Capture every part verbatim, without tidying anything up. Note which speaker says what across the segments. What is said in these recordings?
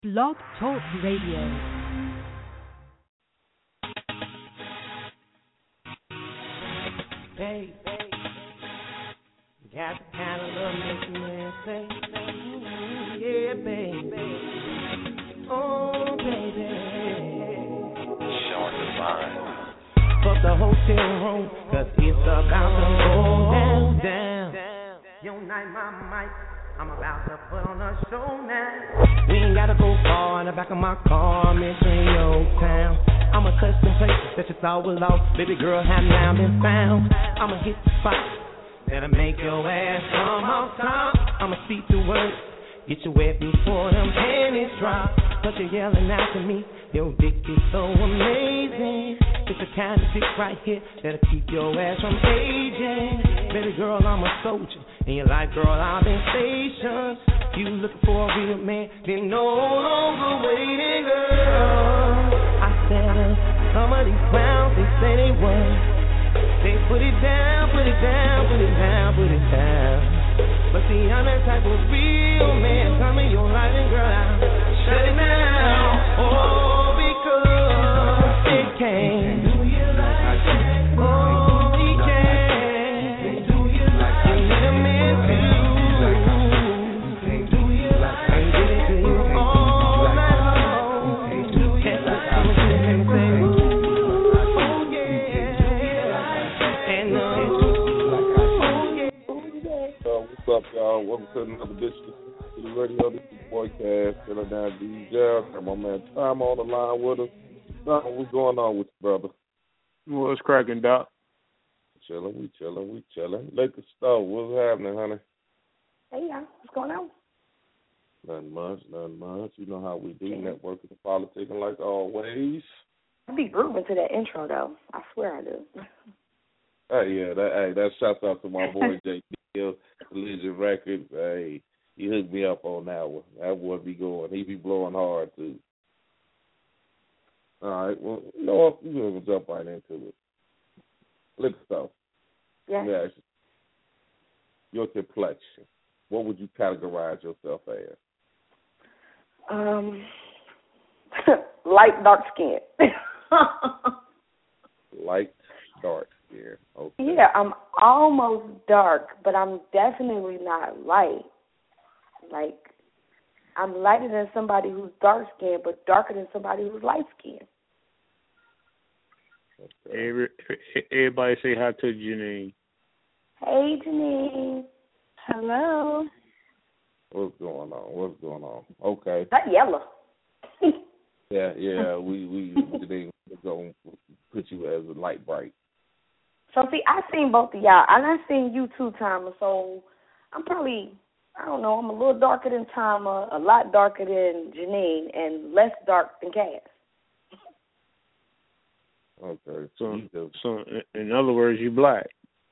Speaker 1: Blog Talk Radio.
Speaker 2: Baby, you got the kind of love makes a man say, yeah, baby. Oh, baby.
Speaker 3: Showing the signs.
Speaker 2: Fuck the hotel room, cause it's about to go down, down. Yo, night, my mic, I'm about to put on a show now. We ain't gotta go far in the back of my car, I'm entering your town. I'ma touch some places that you thought was lost. Baby girl, have now been found. I'ma hit the spot that'll make your ass come off top. I'ma speak the words, get you wet before them panties drop. But you're yelling out to me, your dick is so amazing. It's the kind of dick right here that'll keep your ass from aging. Baby girl, I'm a soldier, and you're like, girl, I've been stationed. You looking for a real man, then no longer waiting, girl. I said, uh, some of these clowns, they say they what? They put it down, put it down, put it down, put it down. But see, I'm that type of real man. Tell me your light and girl, I'll shut it down. Oh, because it can. Do you like that? Oh, he can. Do you like that? You need a man too. Do you like that? And give it to you all night long. Do you like that? Oh, yeah. And, uh,
Speaker 4: Uh, what's up, y'all? Welcome to another edition of the radio. This is Boy Cash, Chilling Down D J. Got my man Tom on the line with us. Tom, what's going on with you, brother?
Speaker 5: What's cracking, Doc?
Speaker 4: Chilling, we chilling, we chilling. Lakers stuff, what's happening, honey?
Speaker 6: Hey, y'all. What's going on?
Speaker 4: Nothing much, nothing much. You know how we do, networking and politicking like always.
Speaker 6: I be grooving to that intro, though. I swear I do.
Speaker 4: Hey, yeah, that, hey, that shouts out to my boy J D, Legend Records. Hey, he hooked me up on that one. That boy be going. He be blowing hard, too. All right, well, you know what? We're going to jump right into it. Look stuff.
Speaker 6: Yeah.
Speaker 4: Yeah. Your complexion. What would you categorize yourself as?
Speaker 6: Um, light, dark skin.
Speaker 4: Light, dark skin. Okay.
Speaker 6: Yeah, I'm almost dark, but I'm definitely not light. Like, I'm lighter than somebody who's dark skinned, but darker than somebody who's light skinned.
Speaker 4: Okay.
Speaker 5: Every, everybody say hi to Janine.
Speaker 6: Hey, Janine. Hello.
Speaker 4: What's going on? What's going on? Okay.
Speaker 6: That yellow.
Speaker 4: Yeah, yeah. We we they gonna put you as a light bright.
Speaker 6: So, see, I seen both of y'all, and I seen you too, Timer, so I'm probably, I don't know, I'm a little darker than Timer, a lot darker than Janine, and less dark than Cass.
Speaker 4: Okay.
Speaker 5: So,
Speaker 4: you just,
Speaker 5: so in other words, you black.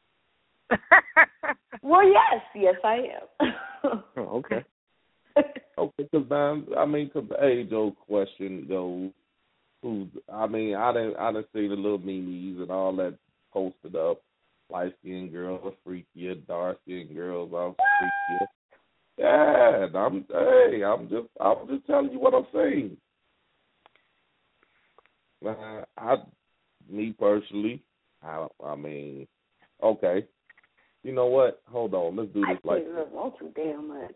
Speaker 6: Well, yes, yes, I am.
Speaker 5: Oh, okay.
Speaker 4: okay, because I mean, because the age old question goes, who's? I mean, I didn't I didn't see the little memes and all that posted up. Light skinned girls are freakier, dark skinned girls are freakier. Yeah, and I'm hey, I'm just I'm just telling you what I'm saying. Uh, I, me personally, I I mean, okay. You know what? Hold on. Let's do this
Speaker 6: I
Speaker 4: like
Speaker 6: can't want you damn much.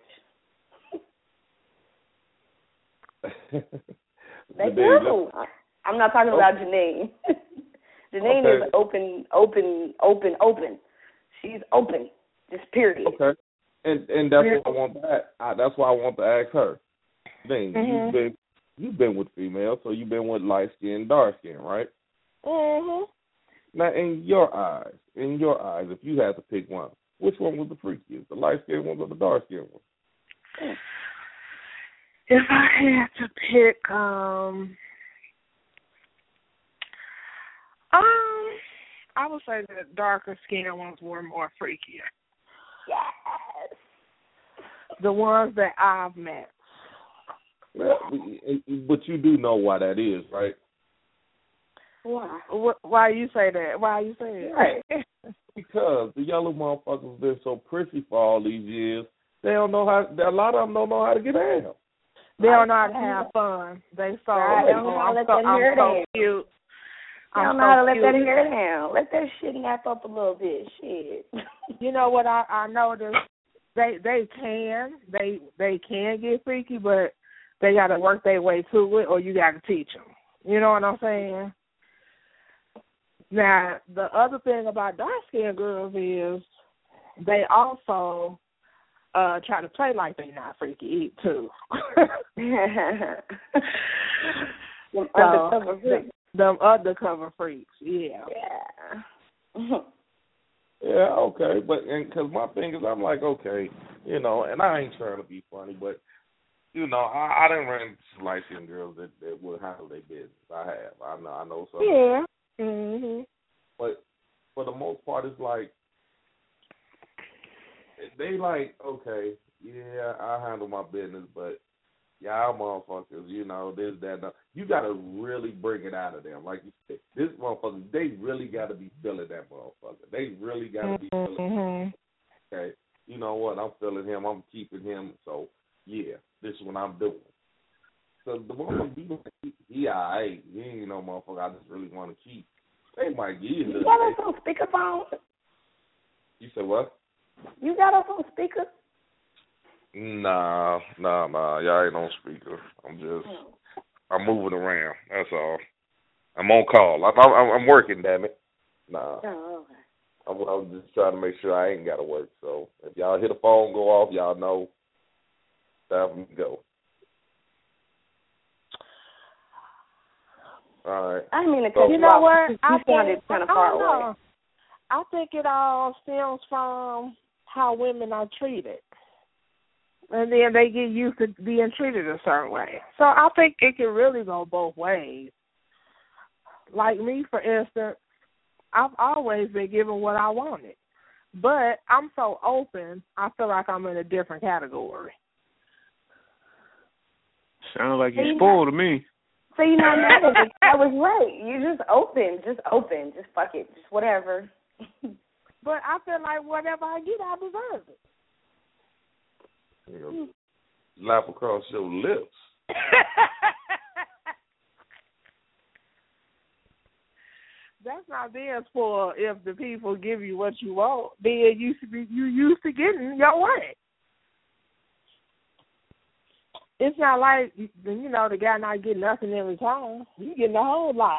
Speaker 6: They do. I'm not talking about Janine. Janine
Speaker 4: okay.
Speaker 6: is open, open, open, open. She's open. Just period.
Speaker 4: Okay. And and that's what I want to ask. I, that's why I want to ask her. Then
Speaker 6: mm-hmm.
Speaker 4: you've been you've been with females, so you've been with light skin, dark skin, right?
Speaker 6: Mhm.
Speaker 4: Now, in your eyes, in your eyes, if you had to pick one, which one was the freakiest, the light skinned one or the dark skinned one?
Speaker 7: If I had to pick, um, um, I would say the darker skinned ones were more freakier.
Speaker 6: Yes.
Speaker 7: The ones that I've met.
Speaker 4: Well, but you do know why that is, right?
Speaker 6: Why?
Speaker 7: Why you say that? Why you say that?
Speaker 4: Because the yellow motherfuckers been so prissy for all these years, they don't know how. A lot of them don't know how to get down.
Speaker 7: They don't know how to have fun. They so,
Speaker 6: right,
Speaker 7: they
Speaker 6: don't know
Speaker 7: oh,
Speaker 6: how to
Speaker 7: I'm
Speaker 6: let
Speaker 7: so,
Speaker 6: that
Speaker 7: I'm
Speaker 6: hair
Speaker 7: so
Speaker 6: down.
Speaker 7: cute.
Speaker 6: They
Speaker 7: I'm
Speaker 6: don't know
Speaker 7: so
Speaker 6: how to let
Speaker 7: cute.
Speaker 6: that hair down. Let that shit nap up a little bit. Shit.
Speaker 7: You know what I, I noticed? They they can they they can get freaky, but they got to work their way to it, or you got to teach them. You know what I'm saying? Now the other thing about dark skinned girls is they also uh, try to play like they're not freaky too.
Speaker 6: Them
Speaker 7: so,
Speaker 6: undercover freaks.
Speaker 7: Them undercover freaks, yeah.
Speaker 6: Yeah.
Speaker 4: Yeah, okay, but and because my thing is, I'm like, okay, you know, and I ain't trying to be funny, but you know, I, I didn't run into light skinned girls that, that would handle their business. I have, I know, I know some.
Speaker 7: Yeah. Mhm.
Speaker 4: But for the most part, it's like they like, okay, yeah, I handle my business, but y'all motherfuckers, you know, this, that, that. You got to really bring it out of them. Like you said, this motherfucker, they really got to be feeling that motherfucker. They really got to be feeling
Speaker 7: mm-hmm.
Speaker 4: okay, you know what, I'm feeling him, I'm keeping him, so, yeah, this is what I'm doing. So the motherfucker, he, he, he all right, he ain't no motherfucker I just really want to keep. They might give you a little
Speaker 6: You got us on speakerphone?
Speaker 4: You said what?
Speaker 6: You got us on speaker?
Speaker 4: Nah, nah, nah. Y'all ain't on speaker. I'm just, I'm moving around. That's all. I'm on call. I'm, I'm, I'm working. Damn it. Nah.
Speaker 6: Oh, okay.
Speaker 4: I'm, I'm just trying to make sure I ain't got to work. So if y'all hear the phone go off, y'all know time for me to go. All right.
Speaker 6: I didn't mean to
Speaker 4: So,
Speaker 6: cut
Speaker 7: You
Speaker 6: you
Speaker 7: know
Speaker 6: off.
Speaker 7: what?
Speaker 6: You
Speaker 7: I
Speaker 6: sounded
Speaker 7: think,
Speaker 6: kind of
Speaker 7: I
Speaker 6: far
Speaker 7: don't
Speaker 6: away.
Speaker 7: know. I think it all stems from how women are treated. And then they get used to being treated a certain way. So I think it can really go both ways. Like me, for instance, I've always been given what I wanted. But I'm so open, I feel like I'm in a different category.
Speaker 5: Sounds like
Speaker 6: So
Speaker 5: you
Speaker 6: you
Speaker 5: spoiled to me.
Speaker 6: So you're not mad at it. I was right. You're just open. Just open. Just fuck it. Just whatever.
Speaker 7: But I feel like whatever I get, I deserve it.
Speaker 4: You know, laugh across your lips.
Speaker 7: That's not being spoiled if the people give you what you want. Then you should be you used to getting your way. It's not like, you know, the guy not getting nothing in return. You getting a whole lot.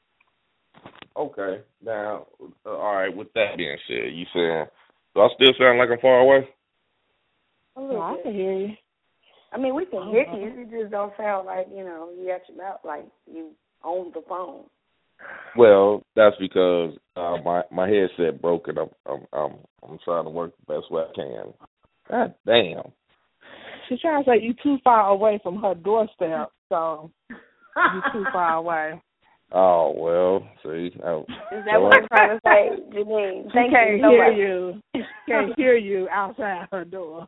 Speaker 4: Okay. Now, uh, all right, with that being said, you saying, do I still sound like I'm far away?
Speaker 6: A little
Speaker 7: Oh, I
Speaker 6: bit.
Speaker 7: can hear you.
Speaker 6: I mean, we can hear you. You just don't sound like, you know, you got your mouth like you own the phone.
Speaker 4: Well, that's because uh, my my headset broke, and I'm I'm I'm I'm trying to work the best way I can. God damn.
Speaker 7: She's trying to say you too far away from her doorstep, so you too far away.
Speaker 4: Oh well, see. I,
Speaker 6: Is that what I'm trying to say, Janine?
Speaker 7: She
Speaker 6: Thank
Speaker 7: can't
Speaker 6: you so
Speaker 7: hear
Speaker 6: much.
Speaker 7: you. She can't hear you outside her door.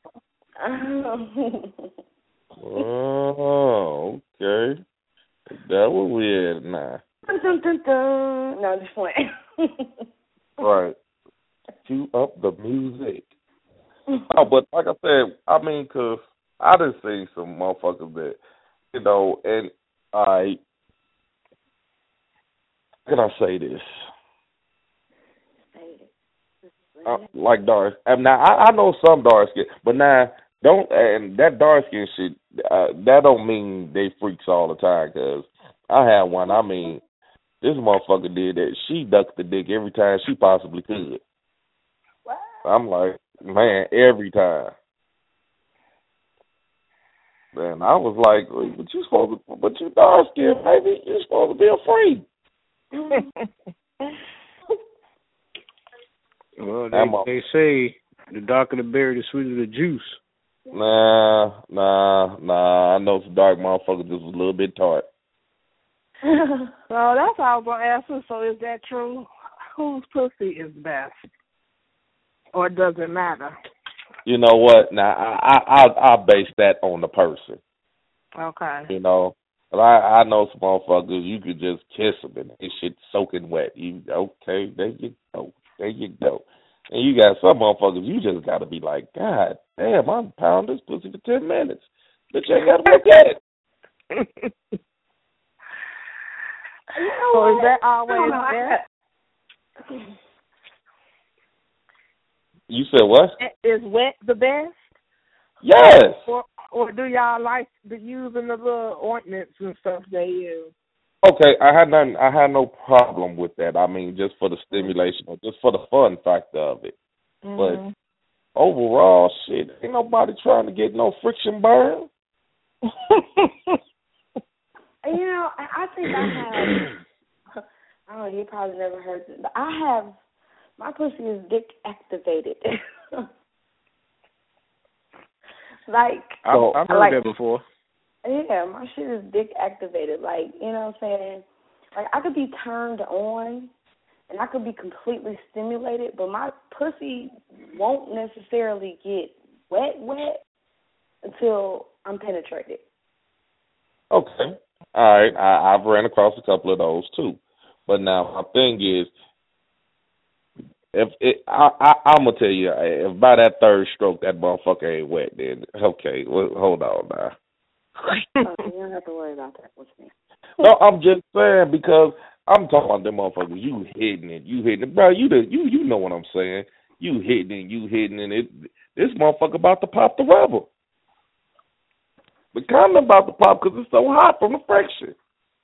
Speaker 4: Oh, okay. That was weird now.
Speaker 6: Dun, dun, dun, dun. No, just playing.
Speaker 4: Right. Cue up the music. Oh, but like I said, I mean, because I done seen some motherfuckers that, you know, and I, how can I say this? Uh, like dark. And now I, I know some dark skin, but now don't and that dark skin shit. Uh, that don't mean they freaks all the time. Cause I had one. I mean, this motherfucker did that. She ducked the dick every time she possibly could.
Speaker 6: What?
Speaker 4: I'm like, man, every time. And I was like, but you supposed to, but you dark skin, baby. You're supposed to be a freak.
Speaker 5: Well, they, they say the darker the berry, the sweeter the juice.
Speaker 4: Nah, nah, nah. I know some dark motherfuckers just was a little bit tart.
Speaker 7: Well, that's all I was going to ask you. So is that true? Whose pussy is best? Or does it matter?
Speaker 4: You know what? Now, I, I, I, I base that on the person.
Speaker 7: Okay.
Speaker 4: You know, but I, I know some motherfuckers, you could just kiss them and this shit soaking wet. You okay, there you go. There you go. And you got some motherfuckers, you just got to be like, God damn, I'm pounding this pussy for ten minutes. Bitch, you ain't got to work at it.
Speaker 7: You know so what? Is that always best?
Speaker 4: You said what?
Speaker 7: Is wet the best?
Speaker 4: Yes.
Speaker 7: Or, or do y'all like the using the little ointments and stuff they use?
Speaker 4: Okay, I had nothing, I had no problem with that. I mean, just for the stimulation, or just for the fun factor of it. Mm-hmm. But overall, shit, ain't nobody trying to get no friction burn.
Speaker 6: You know, I, I think I have. I don't know. You probably never heard this, but I have. My pussy is dick activated. Like
Speaker 5: I, I've heard
Speaker 6: like,
Speaker 5: that before.
Speaker 6: Yeah, my shit is dick activated. Like, you know what I'm saying? Like, I could be turned on and I could be completely stimulated, but my pussy won't necessarily get wet, wet until I'm penetrated.
Speaker 4: Okay. All right. I, I've ran across a couple of those too. But now my thing is, if it, I, I, I'm gonna tell you, if by that third stroke that motherfucker ain't wet, then okay, well, hold on now.
Speaker 6: Oh, you don't have to worry about that with me.
Speaker 4: No, I'm just saying because I'm talking about them motherfuckers. You hitting it, you hitting it, bro. You the, you you know what I'm saying. You hitting it, you hitting it. it this motherfucker about to pop the rubber. The condom about to pop because it's so hot from the friction.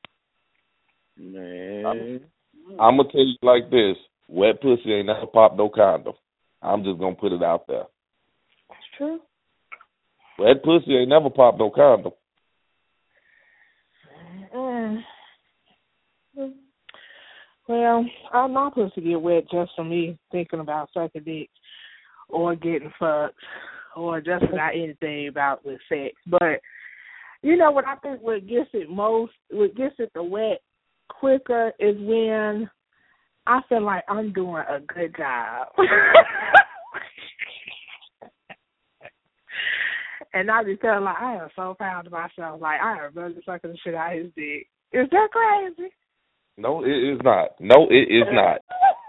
Speaker 5: Man,
Speaker 4: I'm, I'm gonna tell you like this. Wet pussy ain't never popped no condom. I'm just going to put it out there.
Speaker 6: That's true.
Speaker 4: Wet pussy ain't never popped no condom.
Speaker 7: Mm. Well, all my pussy get wet just from me thinking about sucking dick or getting fucked or just about anything about with sex. But, you know what I think what gets it most, what gets it the wet quicker is when I feel like I'm doing a good job. And I be feeling like I am so proud of myself. Like, I am really sucking the shit out of his dick. Is that crazy?
Speaker 4: No, it is not. No, it is not.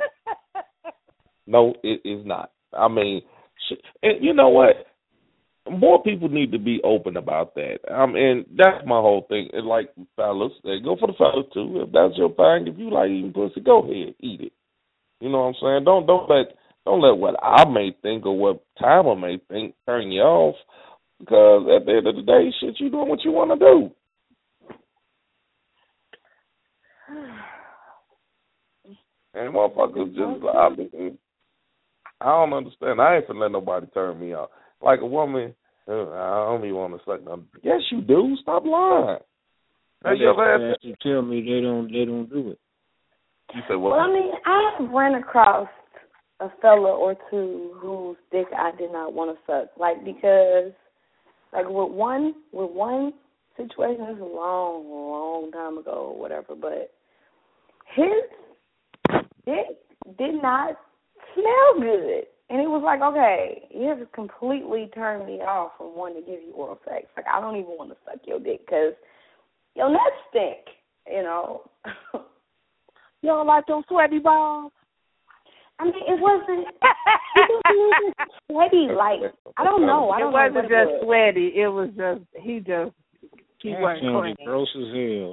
Speaker 4: No, it is not. I mean, shit. And you know what? More people need to be open about that. Um, and that's my whole thing. And like fellas, they go for the fellas too. If that's your thing, if you like eating pussy, go ahead, eat it. You know what I'm saying? Don't don't let don't let what I may think or what Timer may think turn you off. Because at the end of the day, shit, you doing what you want to do. And motherfuckers just, I mean, I don't understand. I ain't finna let nobody turn me off. Like a woman, uh, I don't even want to suck nothing. Yes, you do. Stop lying.
Speaker 5: That's your ass to tell me they don't they don't do it.
Speaker 4: You said what?
Speaker 6: Well, I mean, I've run across a fella or two whose dick I did not want to suck, like because, like with one with one situation, this was a long, long time ago or whatever, but his dick did not smell good. And it was like, okay, you have to completely turn me off from wanting to give you oral sex. Like, I don't even want to suck your dick because your nuts stink, you know.
Speaker 7: You don't like them sweaty balls?
Speaker 6: I mean, it wasn't, it wasn't sweaty. Like, I don't know. I don't
Speaker 7: it wasn't
Speaker 6: know
Speaker 7: just
Speaker 6: it was.
Speaker 7: sweaty. It was just, he just, he
Speaker 5: that
Speaker 7: wasn't
Speaker 5: sounded
Speaker 7: clean.
Speaker 5: gross as hell.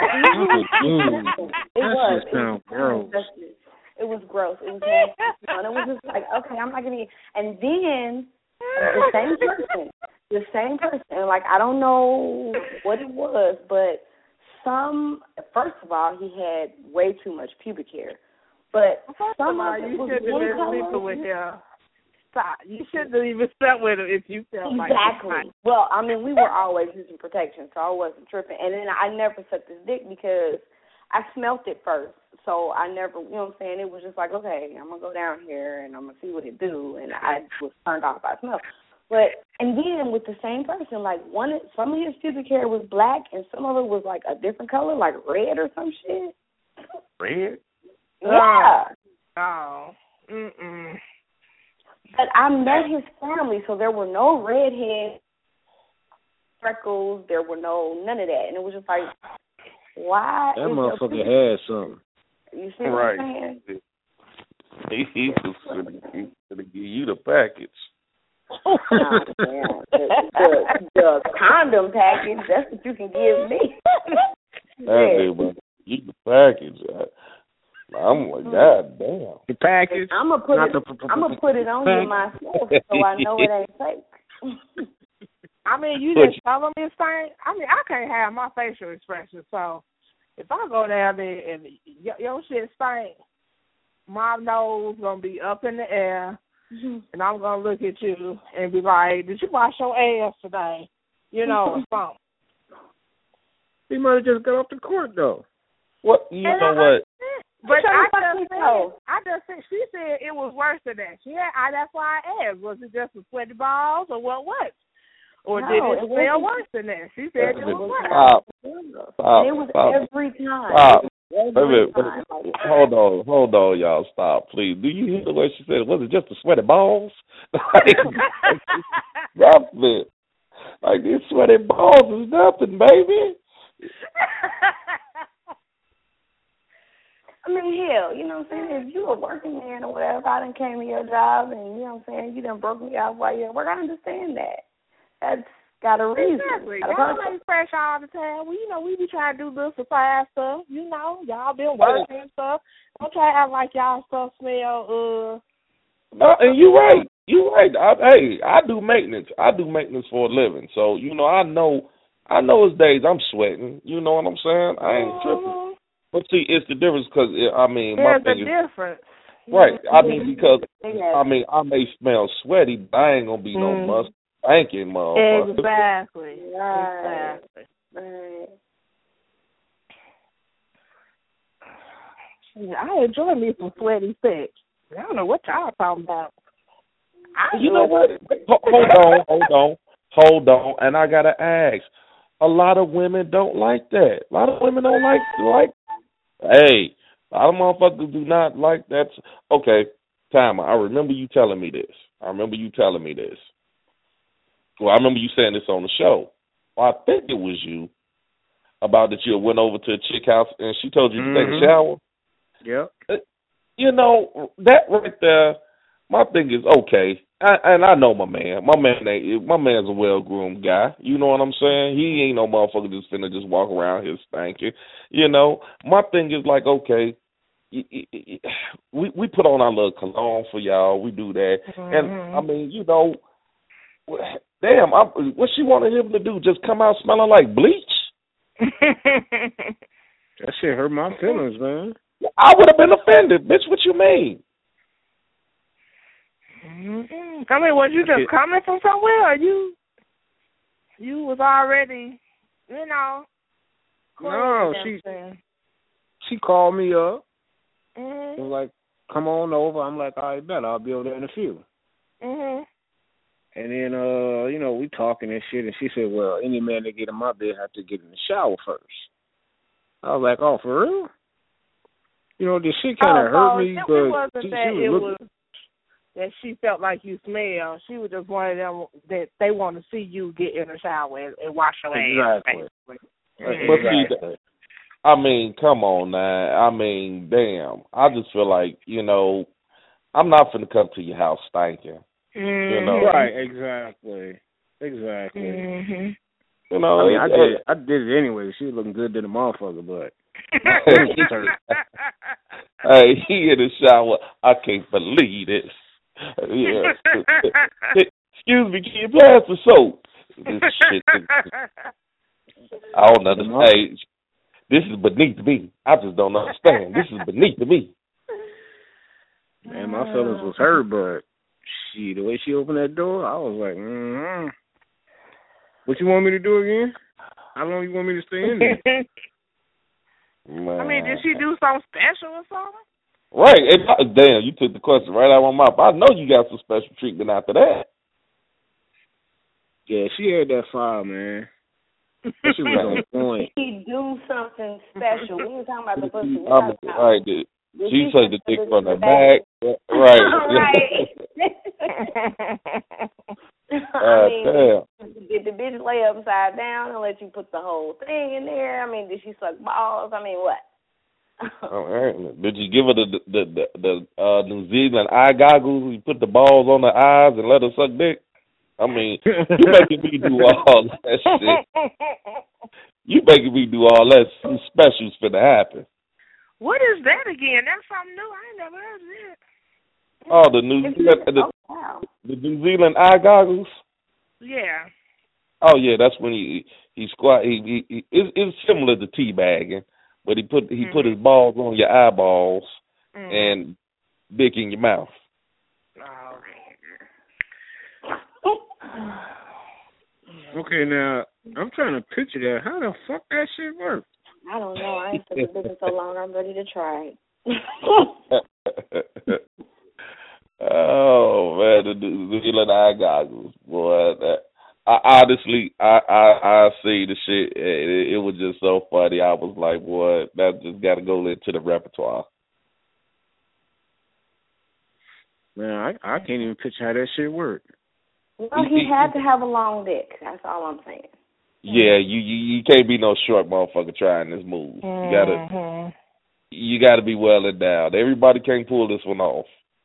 Speaker 6: It
Speaker 5: That
Speaker 6: was.
Speaker 5: shit sound gross.
Speaker 6: It was gross. It was nasty. And it was just like, okay, I'm not going to. And then the same person, the same person, and like, I don't know what it was, but some, first of all, he had way too much pubic hair. But
Speaker 7: first
Speaker 6: some
Speaker 7: of all,
Speaker 6: of it
Speaker 7: you
Speaker 6: was
Speaker 7: shouldn't have been sleeping with him. Stop. You shouldn't have even slept with him if you felt like
Speaker 6: exactly. Well, I mean, we were always using protection, so I wasn't tripping. And then I never sucked his dick because I smelt it first. So I never, you know what I'm saying? It was just like, okay, I'm going to go down here and I'm going to see what it do. And I was turned off by smell. But, and then with the same person, like one, some of his pubic hair was black and some of it was like a different color, like red or some shit.
Speaker 4: Red?
Speaker 6: Yeah.
Speaker 7: Oh. Mm-mm.
Speaker 6: But I met his family, so there were no redhead freckles. There were no, none of that. And it was just like, why?
Speaker 5: That motherfucker had something.
Speaker 6: You see
Speaker 4: right.
Speaker 6: what I'm saying?
Speaker 4: He, he was going to give you the package.
Speaker 6: Nah, yeah. the, the, the condom package, that's what you can give me.
Speaker 4: That yeah. Dude, you the package. I'm like, God damn.
Speaker 5: The package.
Speaker 6: I'm gonna put it. I'm gonna put it on you myself, so I know it ain't fake.
Speaker 7: I mean, you just telling me thing. I mean, I can't have my facial expression, so if I go down there and y- your shit stink, my nose gonna be up in the air, mm-hmm. and I'm gonna look at you and be like, "Did you wash your ass today?" You know, or something.
Speaker 5: He might have just got off the court though.
Speaker 4: What you and know? I, what?
Speaker 7: But I just said, I just said she said it was worse than that. She had, I, that's why I asked. Was it just the sweaty balls, or what? What? Or no, did it, it smell worse than that? She said it was worse.
Speaker 4: Stop. Stop.
Speaker 6: It was
Speaker 4: Stop.
Speaker 6: every time.
Speaker 4: Stop.
Speaker 6: Every
Speaker 4: wait, time. Wait, hold on, hold on, y'all. Stop, please. Do you hear the way she said? Was it just the sweaty balls? Like, stop it. Like these sweaty balls is nothing, baby.
Speaker 6: I mean, hell, you know what I'm saying? If you a working man or whatever, I done came to your job and, you know what I'm saying, you done broke me out while you're at work, I understand that. That's got a reason.
Speaker 7: Exactly. Y'all ain't fresh all the time. Well, you know, we be trying to do little surprise stuff. You know, y'all been working and stuff. Don't try to act like y'all stuff smell, uh...
Speaker 4: No, and you right. You right. I, hey, I do maintenance. I do maintenance for a living. So, you know, I know, I know it's days I'm sweating. You know what I'm saying? I ain't tripping. But see, it's the difference because, I mean,
Speaker 7: There's
Speaker 4: my thing
Speaker 7: a
Speaker 4: is...
Speaker 7: difference.
Speaker 4: Right. I mean, because, I mean, I may smell sweaty, but I ain't going to be no
Speaker 7: mm.
Speaker 4: must thanking motherfucker.
Speaker 7: Exactly.
Speaker 6: Right.
Speaker 7: Exactly.
Speaker 6: Right.
Speaker 7: I enjoy me some sweaty sex. I don't know what y'all talking about. I
Speaker 4: you know what? Hold on, hold on, hold on. And I got to ask. A lot of women don't like that. A lot of women don't like, like, hey, a lot of motherfuckers do not like that. Okay, Timer, I remember you telling me this. I remember you telling me this. Well, I remember you saying this on the show. Well, I think it was you about that you went over to a chick house and she told you to
Speaker 5: mm-hmm.
Speaker 4: take a shower.
Speaker 5: Yep.
Speaker 4: You know, that right there, my thing is okay. I, and I know my man. My man ain't, my man's a well-groomed guy. You know what I'm saying? He ain't no motherfucker just finna just walk around here stinking. You know, my thing is like, okay, we we put on our little cologne for y'all. We do that. Mm-hmm. And, I mean, you know, damn, I, what she wanted him to do, just come out smelling like bleach?
Speaker 5: That shit hurt my feelings, man.
Speaker 4: I would have been offended. Bitch, what you mean?
Speaker 7: Mm-hmm. I mean, was you just coming from somewhere, or you you was already, you know?
Speaker 5: No, she she called me up.
Speaker 7: Mm-hmm.
Speaker 5: She was like, "Come on over." I'm like, "All right, bet I'll be over there in a few."
Speaker 7: Mhm.
Speaker 5: And then, uh, you know, we talking and shit, and she said, "Well, any man that get in my bed have to get in the shower first." I was like, "Oh, for real?" You know, this shit kind of
Speaker 7: oh,
Speaker 5: hurt
Speaker 7: so
Speaker 5: me,
Speaker 7: it,
Speaker 5: but
Speaker 7: it wasn't
Speaker 5: she,
Speaker 7: that
Speaker 5: she
Speaker 7: it
Speaker 5: was,
Speaker 7: was that she felt like you smell. She was just one of them that they want to see you get in the shower and, and wash your ass.
Speaker 5: Exactly.
Speaker 7: Mm-hmm.
Speaker 4: But see, I mean, come on now. I mean, damn. I just feel like, you know, I'm not finna come to your house stinking.
Speaker 7: Mm-hmm.
Speaker 4: You know,
Speaker 5: right? Exactly. Exactly.
Speaker 7: Mm-hmm.
Speaker 4: You know,
Speaker 5: I mean, I
Speaker 4: it,
Speaker 5: did. I did it anyway. She was looking good to the motherfucker, but.
Speaker 4: Hey, he in the shower. I can't believe this. Yeah. Excuse me, can you pass the soap? This shit. I don't understand. Hey, this is beneath me. I just don't understand. This is beneath me.
Speaker 5: Man, my feelings was hurt, but she, the way she opened that door, I was like, mm-hmm. What you want me to do again? How long you want me to stay in there?
Speaker 4: Man.
Speaker 7: I mean, did she do something special or something?
Speaker 4: Right. It, damn, you took the question right out of my mouth. I know you got some special treatment after that.
Speaker 5: Yeah, she had that fire, man. She was on point.
Speaker 6: She do something special. We were talking about the pussy. We
Speaker 4: I'm,
Speaker 6: about
Speaker 4: right, dude. She sucked the dick from the back. Right.
Speaker 6: Right. I mean,
Speaker 4: damn.
Speaker 6: did the bitch lay upside down and let you put the whole thing in there? I mean, did she suck balls? I mean, what?
Speaker 4: All right. Did you give her the the the, the uh, New Zealand eye goggles? You put the balls on the eyes and let her suck dick? I mean, you making me do all that shit. You making me do all that. Some specials finna happen.
Speaker 7: What is that again? That's something new. I ain't never heard of that.
Speaker 4: Oh, the New Zealand, the,
Speaker 6: Oh, wow.
Speaker 4: the New Zealand eye goggles.
Speaker 7: Yeah.
Speaker 4: Oh yeah, that's when he he squat. He, he, he it's, it's similar to teabagging, but he put he mm-hmm. put his balls on your eyeballs mm-hmm. and dick in your mouth.
Speaker 7: Oh.
Speaker 5: Okay, now I'm trying to picture that. How the fuck that shit work?
Speaker 6: I don't know. I ain't been in business so long. I'm ready to try it.
Speaker 4: Oh man, the New Zealand eye goggles, boy. That, I honestly, I, I I see the shit. It, it was just so funny. I was like, boy, that just got to go into the repertoire.
Speaker 5: Man, I I can't even picture how that shit worked.
Speaker 6: Well, he had to have a long dick. That's all I'm saying.
Speaker 4: Yeah, you you, you can't be no short motherfucker trying this move. You gotta mm-hmm. you gotta be well endowed. Everybody can't pull this one off.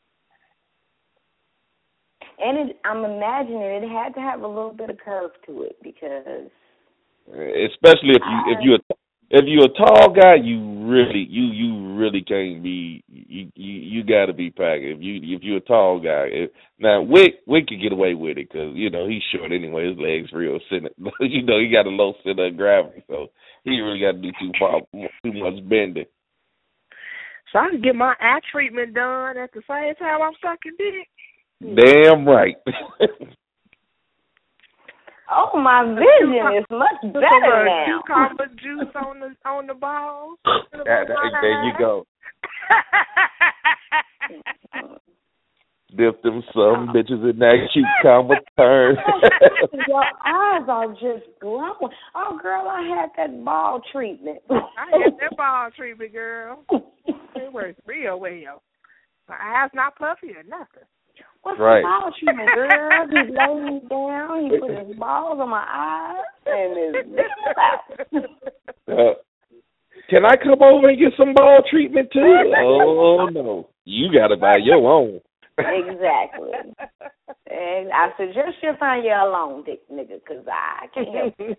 Speaker 6: And it, I'm imagining it had to have a little bit of curve to it because,
Speaker 4: especially if you I, if you if you're a tall guy, you really you you really can't be you you, you got to be packed. If you if you're a tall guy, if, now Wick Wick can get away with it because you know he's short anyway. His legs real center. You know he got a low center of gravity, so he really got to do too far too much bending.
Speaker 7: So I can get my eye treatment done at the same time I'm sucking dick.
Speaker 4: Damn right.
Speaker 6: Oh, my vision is much better now.
Speaker 7: Cucumber juice on the on the balls.
Speaker 4: Yeah, that, there you go. Dip them some bitches in that cucumber turn.
Speaker 6: Your eyes are just glowing. Oh, girl, I had that ball treatment.
Speaker 7: I had that ball treatment, girl. It works real well. My eyes not puffy or nothing.
Speaker 6: What's
Speaker 4: right.
Speaker 6: the ball treatment, girl? He laid me down. He put his balls on my eyes and his lips out.
Speaker 4: Uh, can I come over and get some ball treatment too? Oh no, you got to buy your own.
Speaker 6: Exactly. And I suggest you find your alone, dick nigga, because I can't help it.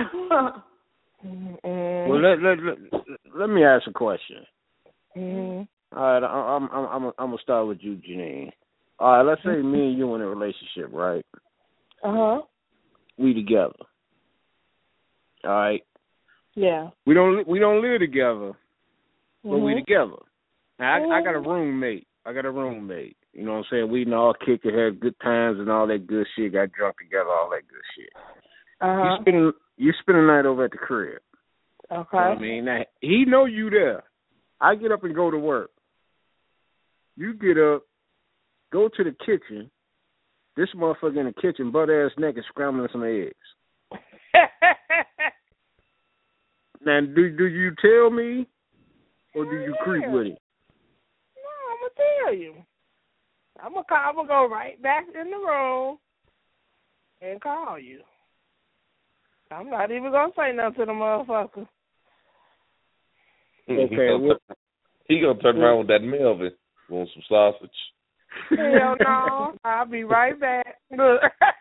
Speaker 5: Well, let, let let let me ask a question.
Speaker 7: Mm-hmm.
Speaker 5: All right, I'm I'm I'm I'm gonna start with you, Janine. All right, let's say me and you in a relationship, right?
Speaker 7: Uh huh.
Speaker 5: We together. All right.
Speaker 7: Yeah.
Speaker 5: We don't we don't live together, but mm-hmm. we together. Now I,
Speaker 7: mm-hmm.
Speaker 5: I got a roommate. I got a roommate. You know what I'm saying? We all kick it, had good times and all that good shit. Got drunk together, all that good shit.
Speaker 7: Uh huh.
Speaker 5: You spend you spend a night over at the crib.
Speaker 7: Okay.
Speaker 5: You know what I mean, now, he know you there. I get up and go to work. You get up. Go to the kitchen. This motherfucker in the kitchen, butt ass naked, scrambling some eggs. Now, do do you tell me, or do you creep with it?
Speaker 7: No, I'm gonna tell you. I'm gonna call, I'm gonna go right back in the room and call you. I'm not even gonna say nothing to the motherfucker.
Speaker 5: Okay, well,
Speaker 4: he gonna turn around with that Melvin. Want some sausage?
Speaker 7: Hell no. I'll be right back. Look.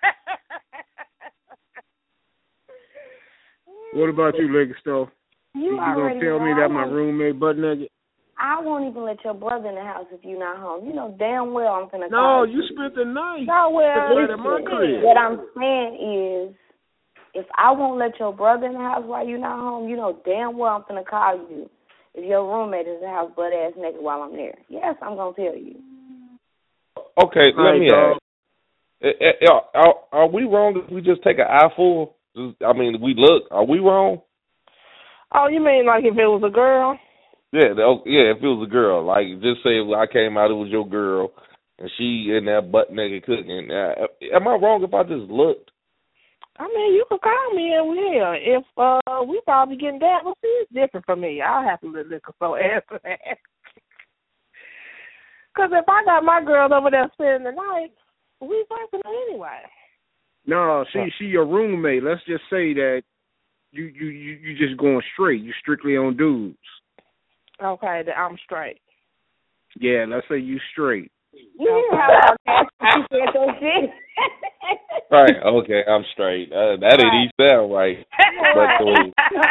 Speaker 5: What about you, Legasto?
Speaker 6: You,
Speaker 5: you gonna tell me that my roommate butt naked?
Speaker 6: I won't even let your brother in the house if you're not home. You know damn well I'm gonna
Speaker 5: no,
Speaker 6: call
Speaker 5: you.
Speaker 6: you.
Speaker 5: No, you spent the night.
Speaker 6: No, well,
Speaker 5: listen, at my crib.
Speaker 6: What I'm saying is, if I won't let your brother in the house while you're not home, you know damn well I'm gonna call you if your roommate is in the house butt ass naked while I'm there. Yes, I'm gonna tell you.
Speaker 4: Okay, let
Speaker 5: right,
Speaker 4: me
Speaker 5: dog.
Speaker 4: ask. Are, are, are we wrong if we just take an eyeful? I mean, we look. Are we wrong?
Speaker 7: Oh, you mean like if it was a girl?
Speaker 4: Yeah, yeah. If it was a girl, like just say I came out, it was your girl, and she in that butt naked cooking. Uh, am I wrong if I just looked?
Speaker 7: I mean, you can call me and we here. If uh, we probably getting that, well, see, it's different for me. I'll have to let liquor so answer that. Because if I got my girl over there spending the night, we fucking her anyway.
Speaker 5: No, she she your roommate. Let's just say that you you you, you just going straight. You strictly on dudes.
Speaker 7: Okay, then I'm straight.
Speaker 5: Yeah, let's say you straight.
Speaker 6: You didn't have sarcasm. You said your shit.
Speaker 4: Right. Okay, I'm straight. Uh, that didn't even sound right. But cool.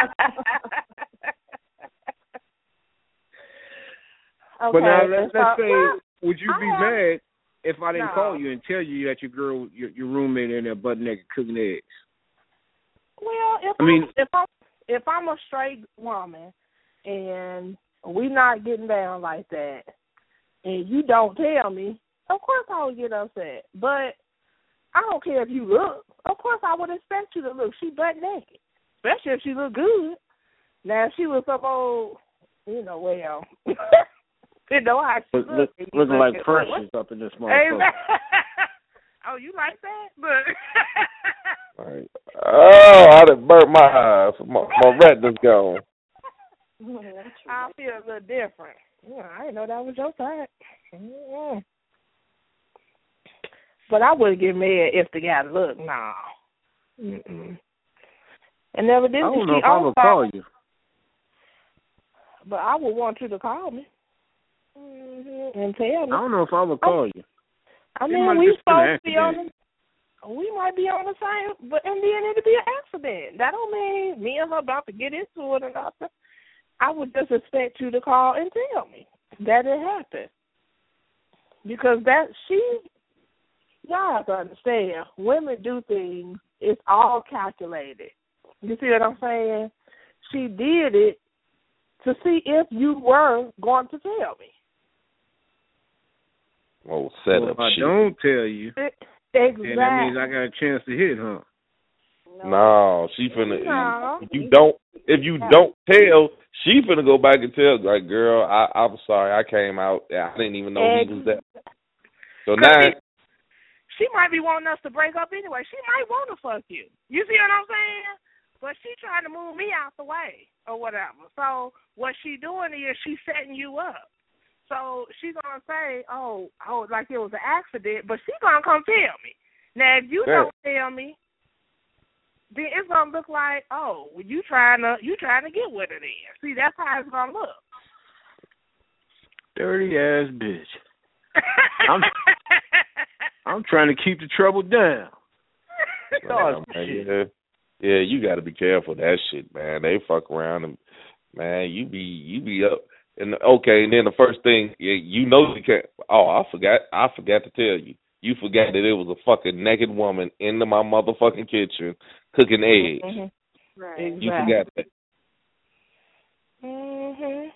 Speaker 7: Okay,
Speaker 5: But now let's,
Speaker 7: so,
Speaker 5: let's say,
Speaker 7: well,
Speaker 5: would you be
Speaker 7: I have,
Speaker 5: mad if I didn't
Speaker 7: no.
Speaker 5: call you and tell you that your girl, your, your roommate in there butt naked cooking eggs?
Speaker 7: Well, if
Speaker 5: I mean,
Speaker 7: I'm, if I'm if I'm a straight woman and we not getting down like that, and you don't tell me, of course I would get upset. But I don't care if you look. Of course I would expect you to look. She butt naked, especially if she look good. Now if she was some old, you know, well, you know how she
Speaker 5: look,
Speaker 7: look,
Speaker 5: look, looking like Precious up in this motherfucker.
Speaker 7: Oh, you like that? But
Speaker 4: Right. Oh, I done burnt my eyes. My, my retina's gone.
Speaker 7: I feel a little different. Yeah, I didn't know that was your type. Mm-hmm. But I wouldn't get mad if the guy looked. Nah. Mm-mm. And never did.
Speaker 5: I don't
Speaker 7: she
Speaker 5: know if I would call you.
Speaker 7: But I would want you to call me mm-hmm. and tell me.
Speaker 5: I don't know if I would call you.
Speaker 7: I mean, we supposed to be on the, we might be on the same, but in the end it'll be an accident. That don't mean me and her about to get into it or nothing. I would just expect you to call and tell me that it happened. Because that she, y'all have to understand, women do things, it's all calculated. You see what I'm saying? She did it to see if you were going to tell me.
Speaker 4: Oh, set
Speaker 5: well,
Speaker 4: up
Speaker 5: if I
Speaker 4: shit.
Speaker 5: don't tell you,
Speaker 7: exactly.
Speaker 5: then that means I got a chance to hit, huh?
Speaker 4: No, no she finna.
Speaker 7: No.
Speaker 4: If you don't, if you don't tell, she finna go back and tell. Like, girl, I, I'm sorry, I came out. I didn't even know he was there. So now,
Speaker 7: she, she might be wanting us to break up anyway. She might want to fuck you. You see what I'm saying? But she trying to move me out the way or whatever. So what she doing is she's setting you up. So she's going to say, oh, oh, like it was an accident, but she's going to come tell me. Now, if you
Speaker 4: yeah.
Speaker 7: don't tell me, then it's going to look like, oh, well, you trying to you trying to get with her then. See, that's how it's going to look.
Speaker 5: Dirty ass bitch. I'm, I'm trying to keep the trouble down.
Speaker 4: Man, man, yeah, yeah, you got to be careful of that shit, man. They fuck around and, man, you be you be up. And okay, and then the first thing, you know you can't. Oh, I forgot. I forgot to tell you. You forgot that it was a fucking naked woman in my motherfucking kitchen cooking eggs.
Speaker 7: Mm-hmm. Right.
Speaker 4: You exactly. forgot that.
Speaker 7: Mhm.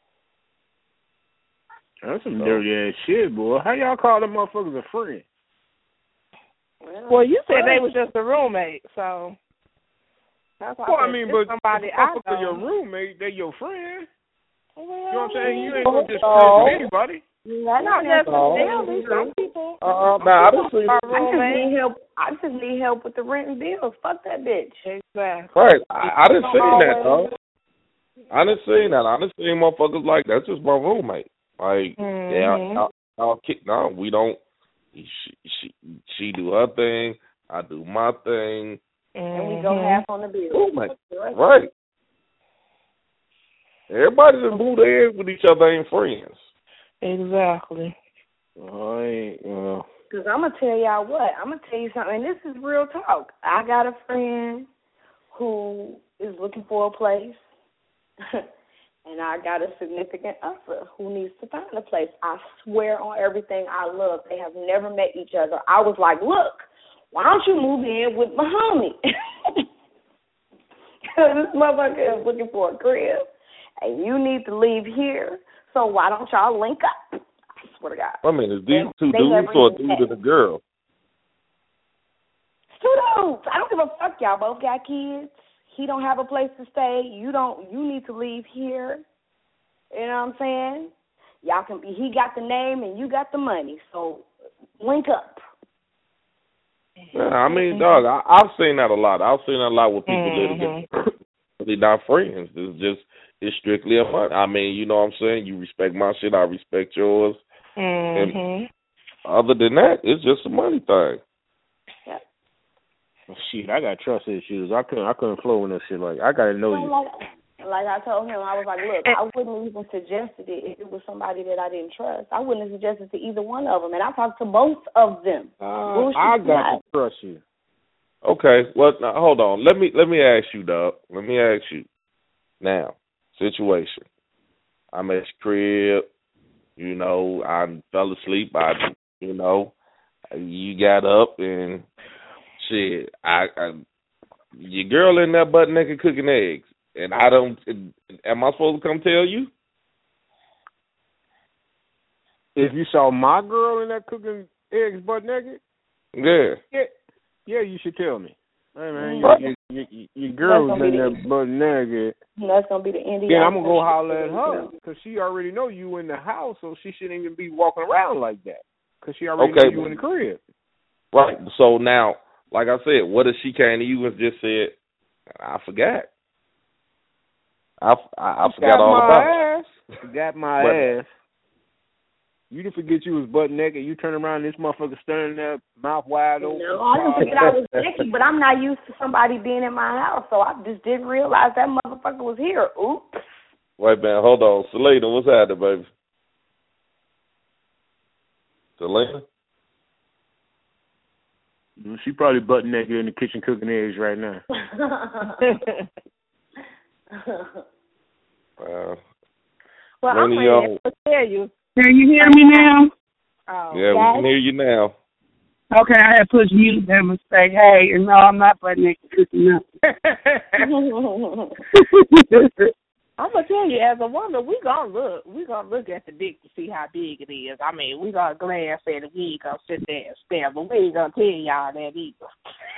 Speaker 5: That's some so, dirty ass shit, boy. How y'all call them motherfuckers a friend?
Speaker 7: Well, you said they was just a roommate, so. That's
Speaker 5: well, I mean, but
Speaker 7: somebody
Speaker 5: if
Speaker 7: I know.
Speaker 5: your roommate, they your friend.
Speaker 7: Well,
Speaker 5: you know what I'm saying? You ain't gonna just
Speaker 7: oh.
Speaker 5: friend anybody.
Speaker 7: Not, not necessarily. Some people.
Speaker 4: Uh, nah, I just,
Speaker 6: I just need help. I just need help with the rent and bills. Fuck that bitch.
Speaker 7: Exactly.
Speaker 4: Right. I, I didn't say that, though. I didn't say that. I didn't say motherfuckers like that's just my roommate. Like,
Speaker 7: mm-hmm.
Speaker 4: yeah, I'll, I'll kick. No, we don't. She, she she do her thing. I do my thing.
Speaker 6: Mm-hmm. And we go half on the bill.
Speaker 4: Roommate. Right. Everybody that moved in with each other ain't friends.
Speaker 7: Exactly.
Speaker 5: I ain't, uh...
Speaker 6: Because I'm going to tell y'all what. I'm going to tell you something. And this is real talk. I got a friend who is looking for a place. And I got a significant other who needs to find a place. I swear on everything I love. They have never met each other. I was like, look, why don't you move in with my homie? Because this motherfucker is looking for a crib. And you need to leave here, so why don't y'all link up? I swear to God.
Speaker 4: I mean, is these
Speaker 6: they,
Speaker 4: two
Speaker 6: they
Speaker 4: dudes or a dude and a girl?
Speaker 6: It's two dudes. I don't give a fuck. Y'all both got kids. He don't have a place to stay. You don't. You need to leave here. You know what I'm saying? Y'all can be. He got the name and you got the money, so link up.
Speaker 4: Yeah, I mean, dog, I, I've seen that a lot. I've seen that a lot with people mm-hmm. that are they're not friends. It's just. It's strictly a money. I mean, you know what I'm saying? You respect my shit, I respect yours.
Speaker 7: Mm-hmm.
Speaker 4: And other than that, it's just a money thing.
Speaker 6: Yep.
Speaker 5: Shit, I got trust issues. I couldn't I couldn't flow in that shit like I gotta know you.
Speaker 6: Like I told him, I was like, look, I wouldn't even suggested it if it was somebody that I didn't trust. I wouldn't have suggested to either one of them, and I talked to both of them.
Speaker 5: Uh, I got to trust you.
Speaker 4: Okay, well, now, hold on. Let me let me ask you, Doug. Let me ask you. Now, situation. I'm at your crib. You know, I fell asleep. I, you know, you got up and shit. I, I your girl in there butt naked cooking eggs, and I don't. Am I supposed to come tell you?
Speaker 5: If you saw my girl in there cooking eggs butt naked,
Speaker 4: yeah,
Speaker 5: yeah, yeah, you should tell me. Hey man, your, your, your, your girl was in there butt naked.
Speaker 6: That's gonna be the end of
Speaker 5: Then I'm gonna go holler at her because she already know you in the house, so she shouldn't even be walking around like that because she already
Speaker 4: okay.
Speaker 5: know you in the crib.
Speaker 4: Right. So now, like I said, what if she came to you and just said, "I forgot. I I, I forgot all about
Speaker 5: my ass. Forgot my
Speaker 4: but,
Speaker 5: ass." You didn't forget you was butt naked. You turn around, this motherfucker standing there, mouth wide open.
Speaker 6: No, I didn't forget I was naked, but I'm not used to somebody being in my house, so I just didn't realize that motherfucker was here. Oops.
Speaker 4: Wait, man, hold on. Selena, what's happening, baby? Selena?
Speaker 5: She probably butt naked in the kitchen cooking eggs right now.
Speaker 4: Wow.
Speaker 7: Well, I'm going to tell you.
Speaker 3: Can you hear me now?
Speaker 7: Oh,
Speaker 4: yeah, we can hear you now.
Speaker 3: Okay, I had pushed mute that mistake. Hey, no, I'm not butt naked cooking up.
Speaker 7: I'm gonna tell you, as a woman, we gonna look. We gonna look at the dick to see how big it is. I mean, we gonna glance at it. We ain't gonna sit there and stare, but we ain't gonna tell y'all that either.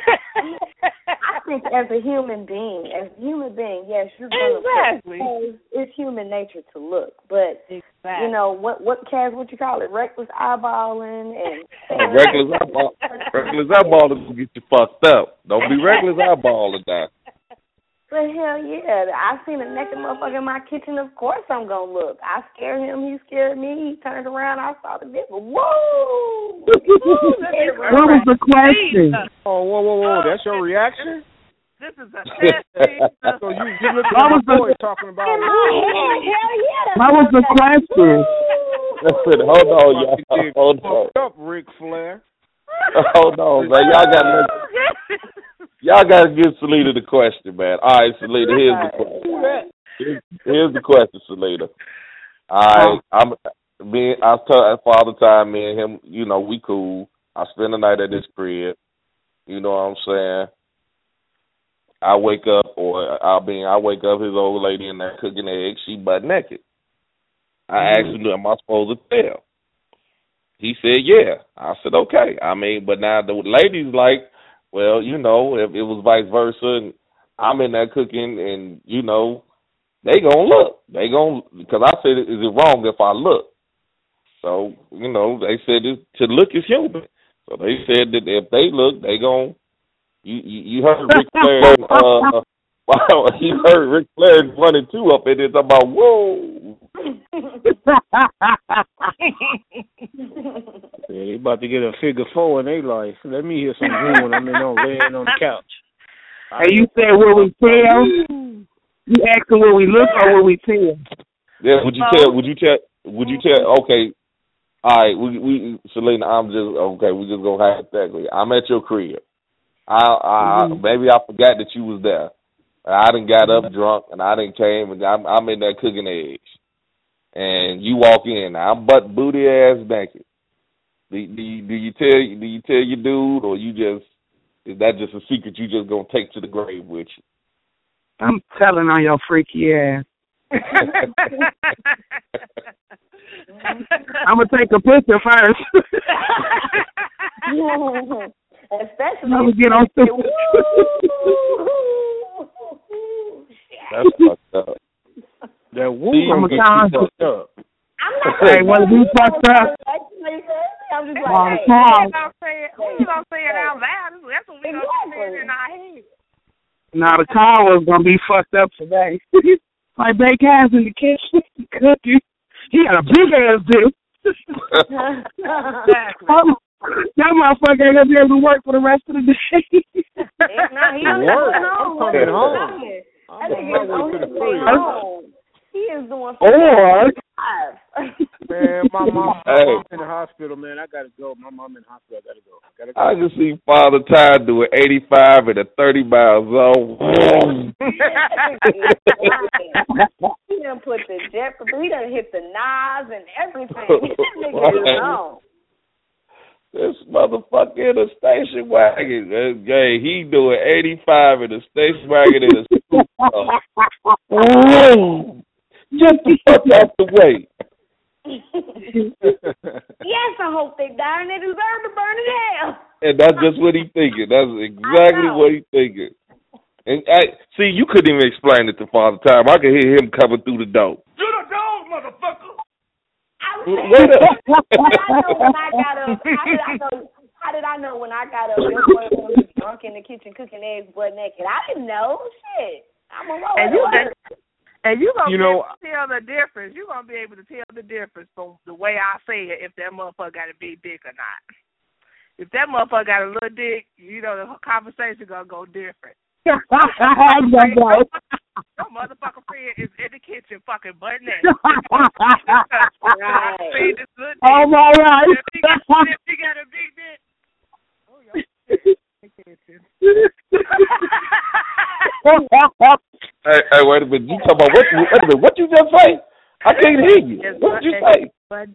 Speaker 6: I think as a human being, as a human being, yes, you're gonna
Speaker 7: exactly.
Speaker 6: look. It's human nature to look, but
Speaker 7: exactly.
Speaker 6: you know what? What Cass? What you call it? Reckless eyeballing and
Speaker 4: oh, reckless eyeball. Reckless eyeballing will get you fucked up. Don't be reckless eyeballing that.
Speaker 6: But hell yeah, I seen a naked motherfucker in my kitchen. Of course I'm gonna look. I scared him. He scared me. He turned around. I saw the dick. Whoa!
Speaker 3: What was the question?
Speaker 5: Oh, whoa, whoa, whoa! That's your reaction?
Speaker 7: This is a test.
Speaker 5: So you, you look at my boy talking about.
Speaker 6: In my head, hell yeah.
Speaker 3: What was the question?
Speaker 4: Hold on, y'all. Hold on.
Speaker 5: Fucked up, Ric Flair.
Speaker 4: Hold on, man. Y'all got to y'all got to give Selena the question, man. All right, Selena. Here's the question. Here's, here's the question, Selena. All right, I'm me. I tell Father Time. Me and him. You know, we cool. I spend the night at his crib. You know what I'm saying? I wake up, or I mean, I wake up. His old lady in there cooking eggs. She butt naked. I asked him, "Am I supposed to tell?" He said, yeah. I said, okay. I mean, but now the lady's like, well, you know, if it was vice versa, and I'm in there cooking, and, you know, they going to look. They going to, because I said, is it wrong if I look? So, you know, they said it, to look is human. So they said that if they look, they going to, you, you, you heard Ric Flair, uh, wow, you heard Ric Flair running two up in it about, whoa.
Speaker 5: Yeah, they about to get a figure four in their life. Let me hear some room when I'm in on laying on the couch.
Speaker 3: Hey, you said will we tell? You asking will we look or will we tell?
Speaker 4: Yeah, would you tell? Would you tell? Would you tell? Okay, all right. We, we Selena, I'm just okay. We just gonna hypothetically. I'm at your crib. I, I mm-hmm. maybe I forgot that you was there. I done got up drunk and I done came and I'm, I'm in there cooking eggs. And you walk in, I'm butt booty ass naked. Do, do, you, do you tell do you tell your dude, or you just is that just a secret you just gonna take to the grave with you?
Speaker 3: I'm telling on your freaky ass. I'm gonna take a picture first.
Speaker 6: Especially
Speaker 3: I'm gonna get on.
Speaker 4: That's fucked up.
Speaker 5: That woman gets fucked up.
Speaker 6: I'm not
Speaker 3: hey, when we fucked up,
Speaker 6: I'm just like,
Speaker 3: well,
Speaker 6: hey,
Speaker 7: we're not saying, we're not saying it out loud. That's what we're exactly. going to say in our head.
Speaker 3: Now the car was gonna be fucked up today. Like Bake Cass in the kitchen cooking. He had a big ass dick.
Speaker 7: Exactly.
Speaker 3: That motherfucker ain't gonna be able to work for the rest of the day.
Speaker 6: Nah, he don't
Speaker 5: work.
Speaker 6: home.
Speaker 5: I'm coming home.
Speaker 6: That nigga is on his way home. He is doing
Speaker 3: Or
Speaker 5: Man, my mom, my
Speaker 4: Hey.
Speaker 5: mom's in the hospital, man. I gotta go. My mom in the hospital. I gotta go. I gotta go.
Speaker 4: I can see Father Time doing eighty-five and a thirty miles on.
Speaker 6: He done put the jet, he done hit the knives and everything. That nigga is on.
Speaker 4: This motherfucker in a station wagon. Hey, he doing eighty-five in a station wagon in a scoop. Oh, just the fuck out the way.
Speaker 6: Yes, I hope they die and they deserve to burn in hell.
Speaker 4: And that's just what he thinking. That's exactly what he thinking. And I see, you couldn't even explain it to Father Time. I could hear him coming through the door.
Speaker 2: You the dog, motherfucker.
Speaker 6: I was saying,
Speaker 4: Wait up.
Speaker 6: how did I know when I got up? How did I know? How did I know when I got up? This boy was drunk in the kitchen cooking eggs butt naked. I didn't know. Shit. I'm a roll.
Speaker 7: And you and you gonna
Speaker 5: You
Speaker 7: be
Speaker 5: know-
Speaker 7: able to tell the difference. You gonna be able to tell the difference from the way I say it if that motherfucker got a big dick or not. If that motherfucker got a little dick, you know the conversation gonna go different. Your motherfucker friend is in the kitchen fucking butt naked.
Speaker 6: Right.
Speaker 7: See this good dick.
Speaker 3: Oh my God.
Speaker 7: If he got, if he got a big dick, oh yo.
Speaker 4: Hey, hey, wait a minute. You talking about what? You, wait a minute. What you just say? I can't hear you. What did you say?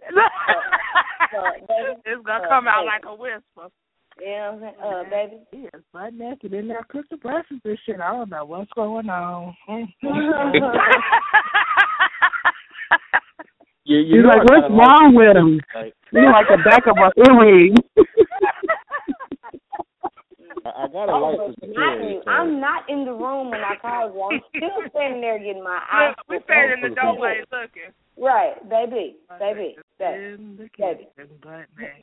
Speaker 7: It's gonna come out like a whisper.
Speaker 6: Yeah, uh, baby.
Speaker 7: He is butt naked in there cooking breakfast and shit. I don't know what's going on.
Speaker 5: You, you
Speaker 3: He's
Speaker 5: know
Speaker 3: like,
Speaker 5: I
Speaker 3: what's
Speaker 5: kinda
Speaker 3: wrong
Speaker 5: like,
Speaker 3: with him?
Speaker 5: like,
Speaker 3: He's like the back of an earring.
Speaker 5: I, I gotta like the security.
Speaker 6: Not, I'm not in the room when I called you. I'm still standing there getting my eyes.
Speaker 7: Look, we standing in the doorway looking.
Speaker 6: Right, baby, baby, baby.
Speaker 7: In the
Speaker 6: baby.
Speaker 7: kitchen, butt naked.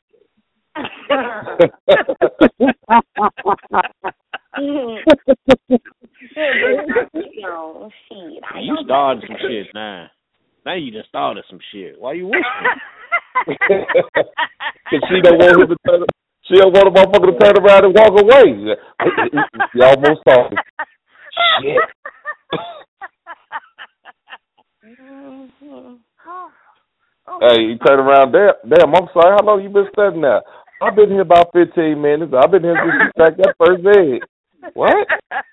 Speaker 6: No, shit. I
Speaker 5: You
Speaker 6: know
Speaker 5: started
Speaker 6: better.
Speaker 5: some shit now. Now you just started some shit. Why you whispering?
Speaker 4: Because she don't want him to turn. She don't want a motherfucker to turn around and walk away. You almost saw it. Shit. Hey, you turn around there. Damn, I'm sorry. How long you been standing there? I've been here about fifteen minutes. I've been here since you cracked that first egg. What?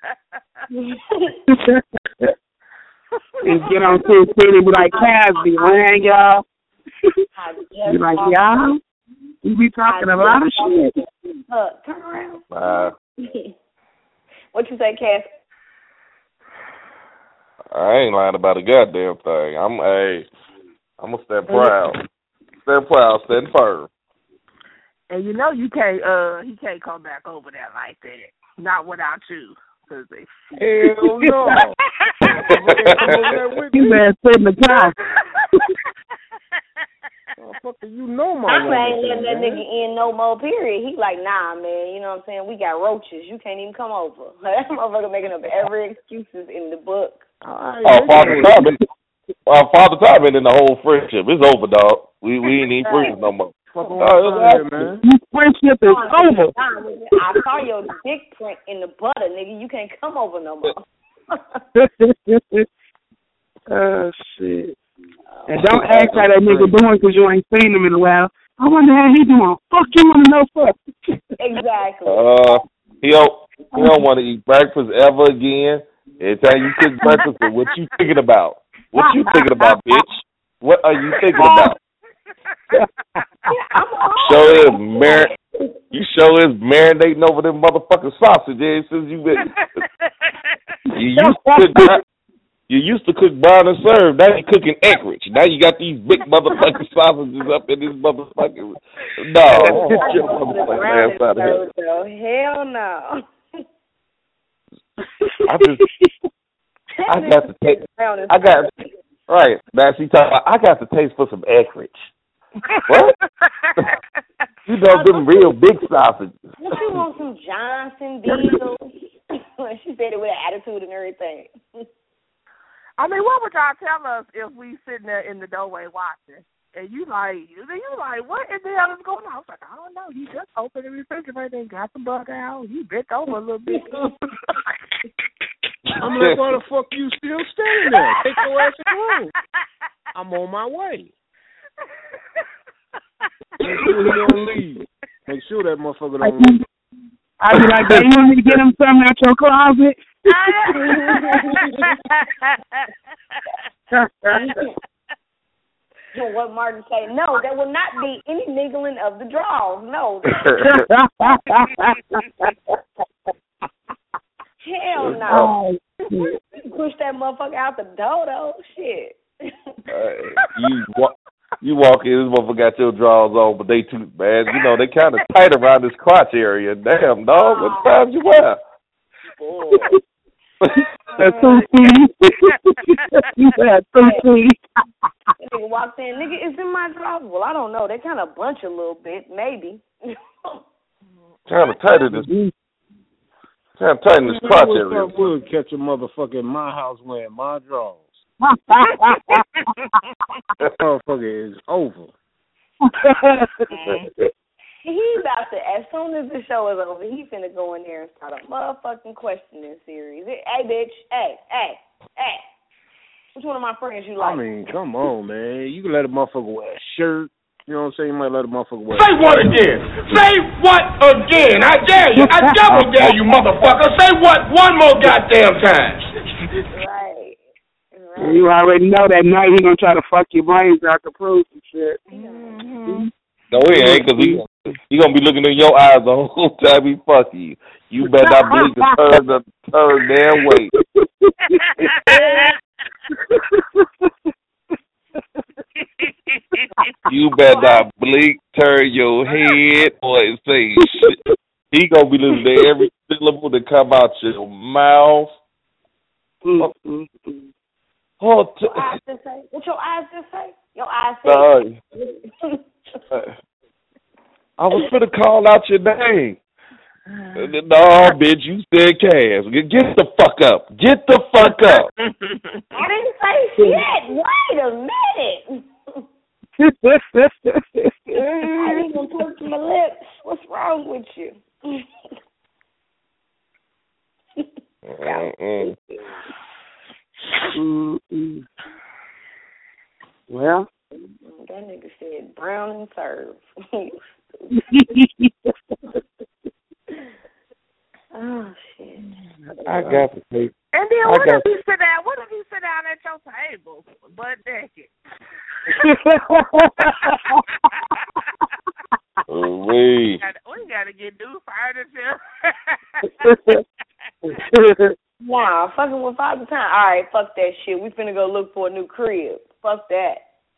Speaker 3: And get on to the city be like, Casby, man, y'all. Be like, y'all, you be talking a lot of shit.
Speaker 6: Uh, turn around.
Speaker 4: Nah,
Speaker 6: What you say, Cass?
Speaker 4: I ain't lying about a goddamn thing. I'm hey, I'm gonna stand proud. Stand proud, stand firm.
Speaker 7: And you know you can't uh he can't come back over there like that. Not without you. Cause they
Speaker 5: Hell no.
Speaker 3: You better sit in the car.
Speaker 5: Motherfucker, you know my
Speaker 6: I ain't
Speaker 5: woman,
Speaker 6: letting that
Speaker 5: man.
Speaker 6: nigga in no more, period. He like, nah, man, you know what I'm saying? We got roaches. You can't even come over. That motherfucker making up every excuses in the book.
Speaker 5: All right,
Speaker 4: Oh,
Speaker 5: nigga.
Speaker 4: Father Time, uh, Father Time ain't in the whole friendship. It's over, dog. We we ain't even friends no more.
Speaker 5: Fuck
Speaker 4: Oh,
Speaker 5: on out here, man.
Speaker 3: You friendship is over.
Speaker 6: I saw your dick print in the butter, nigga. You can't come over no more.
Speaker 3: Oh, shit. And don't ask how that nigga doing because you ain't seen him in a while. I wonder how he doing. Fuck you want to know fuck.
Speaker 6: Exactly.
Speaker 4: Uh, he don't he don't want to eat breakfast ever again. Every time you cook breakfast, what you thinking about? What you thinking about, bitch? What are you thinking about? Show is mar- you show is marinating over them motherfucking sausages since you been. You used to cook. bri- You used to cook brown and serve. Now you cooking Anchorage. Now you got these big motherfucking sausages up in this motherfucking. No, get your motherfucking ass out of here.
Speaker 6: Hell no.
Speaker 4: I just, I got to take. I got right. Now she talking. About, I got to taste for some Anchorage. What? You know them real big sausages.
Speaker 6: What you want, some Johnson Beatles? She said it with an attitude and everything.
Speaker 7: I mean, what would y'all tell us if we sitting there in the doorway watching? And you like, you like, what in the hell is going on? I was like, I don't know. You just opened the refrigerator and got some bug out. You bent over a little bit.
Speaker 5: I'm like, why the fuck you still standing there? Take your ass home. I'm on my way. Make sure he don't leave. Make sure that motherfucker don't leave.
Speaker 3: I'd be like, hey, you want me to get him something out your closet?
Speaker 6: You know what Martin say? No, there will not be any niggling of the draws. No. Hell no. Push that motherfucker out the door, though. Shit.
Speaker 4: Uh, you walk, you walk in, this motherfucker got your drawers on, but they too bad. You know, they kind of tight around this crotch area. Damn, dog, what size you wear?
Speaker 6: Boy.
Speaker 3: That's so sweet. That's so sweet.
Speaker 6: Nigga walks in, nigga, it's in my drawers. Well, I don't know. They kind of bunch a little bit, maybe.
Speaker 4: Kind of tight in this. Kind of tight in this crotch area.
Speaker 5: I would catch a motherfucker in my house wearing my drawers. That motherfucker is over.
Speaker 6: He about to, as soon as the show is over, he finna go in there and start a motherfucking questioning series. Hey, bitch. Hey, hey, hey. Which one of my friends you like?
Speaker 5: I mean, come on, man. You can let a motherfucker wear a shirt. You know what I'm saying? You might let a motherfucker wear
Speaker 8: Say what again? Say what again? I dare you. I double dare you, motherfucker. Say what one more goddamn time.
Speaker 6: Right.
Speaker 3: right. You already know that night he gonna try to fuck your brains out to prove some shit.
Speaker 6: Mm-hmm.
Speaker 4: No, he ain't, because he, he going to be looking in your eyes the whole time he fuck you. You better not blink and turn the turn damn way. You better not blink, turn your head, or say shit. He going to be listening to every syllable that come out your mouth.
Speaker 6: Mm-hmm.
Speaker 4: Oh, t-
Speaker 6: your eyes just say? What your eyes just say? Your eyes say?
Speaker 4: Uh, I was finna call out your name. No, bitch, you said Cass. Get the fuck up. Get the fuck up.
Speaker 6: I didn't say shit. Wait a minute. I didn't even touch my lips. What's wrong with you?
Speaker 4: Mm-mm.
Speaker 3: Mm-mm. Well,
Speaker 6: that nigga said brown and serve. Oh shit!
Speaker 4: I got to take.
Speaker 7: And then
Speaker 4: I
Speaker 7: what
Speaker 4: got
Speaker 7: if you sit down? What if you sit down at your table, butt naked?
Speaker 4: We
Speaker 7: we gotta get new furniture.
Speaker 6: Nah, fucking with Father Time. All right, fuck that shit. We finna go look for a new crib. Fuck that.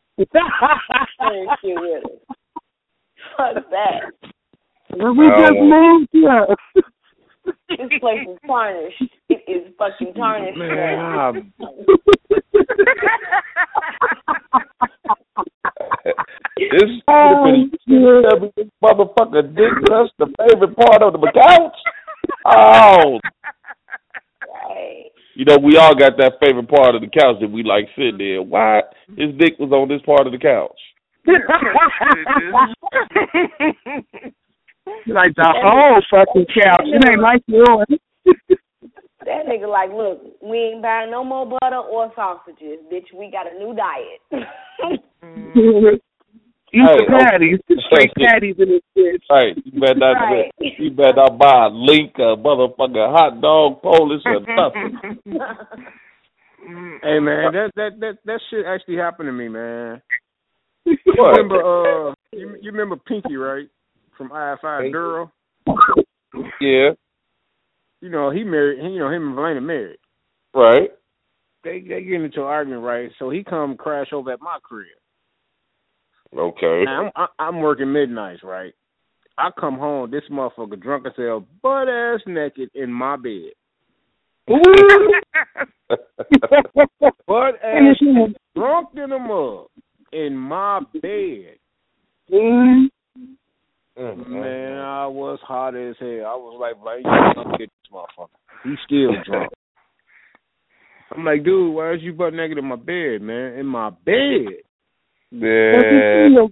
Speaker 6: Shit with it. Fuck that.
Speaker 3: We just moved here.
Speaker 6: This place is tarnished. It is fucking tarnished.
Speaker 5: Man,
Speaker 4: this oh, this motherfucker dick touch the favorite part of the couch. Oh.
Speaker 6: Right.
Speaker 4: You know, we all got that favorite part of the couch that we like sitting there. Why his dick was on this part of the couch?
Speaker 3: Like the whole fucking couch. It ain't like yours.
Speaker 6: That nigga like, look, we ain't buying no more butter or sausages, bitch. We got a new diet.
Speaker 3: Eat
Speaker 4: hey,
Speaker 3: the patties.
Speaker 4: Okay.
Speaker 3: Straight patties in this bitch.
Speaker 4: Hey, you better not,
Speaker 6: right.
Speaker 4: you better not buy a link, a motherfucking hot dog, Polish, or nothing.
Speaker 5: Hey man, that that that that shit actually happened to me, man.
Speaker 4: What?
Speaker 5: You remember uh you, you remember Pinky, right? From I F I Girl.
Speaker 4: Yeah.
Speaker 5: You know, he married you know, him and Valena married.
Speaker 4: Right.
Speaker 5: They they get into an argument, right? So he come crash over at my crib.
Speaker 4: Okay.
Speaker 5: Now, I'm I'm working midnights, right? I come home, this motherfucker drunk as hell, butt ass naked in my bed. Butt ass drunk in a mug in my bed.
Speaker 3: Mm-hmm.
Speaker 5: Man, I was hot as hell. I was like, "Why you gonna get this motherfucker? He's still drunk." I'm like, "Dude, why is you butt naked in my bed, man? In my bed."
Speaker 4: Yeah.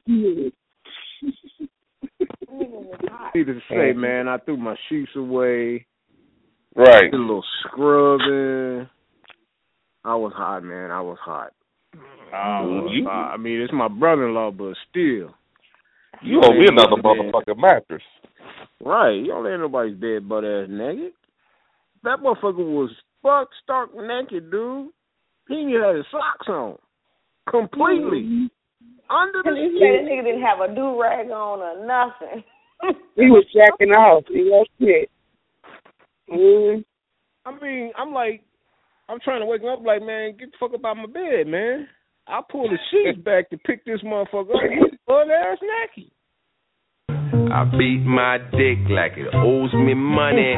Speaker 5: Needless to say, man, I threw my sheets away.
Speaker 4: Right.
Speaker 5: Did a little scrubbing. I was hot, man. I was hot. I was
Speaker 4: You-
Speaker 5: hot. I mean, it's my brother-in-law, but still.
Speaker 4: You owe me
Speaker 5: ain't
Speaker 4: another
Speaker 5: no bed.
Speaker 4: motherfucking mattress.
Speaker 5: Right. You don't lay nobody's bed butt ass naked. That motherfucker was fuck stark naked, dude. He even had his socks on. Completely.
Speaker 6: Mm-hmm.
Speaker 5: Under the
Speaker 6: And he said
Speaker 5: sheet.
Speaker 6: that nigga didn't have a do rag on or nothing.
Speaker 3: He was jacking off. He was shit. Mm.
Speaker 5: I mean, I'm like, I'm trying to wake him up like, man, get the fuck up out my bed, man. I pull the sheets back to pick this motherfucker up. He's butt ass naked.
Speaker 9: I beat my dick like it owes me money.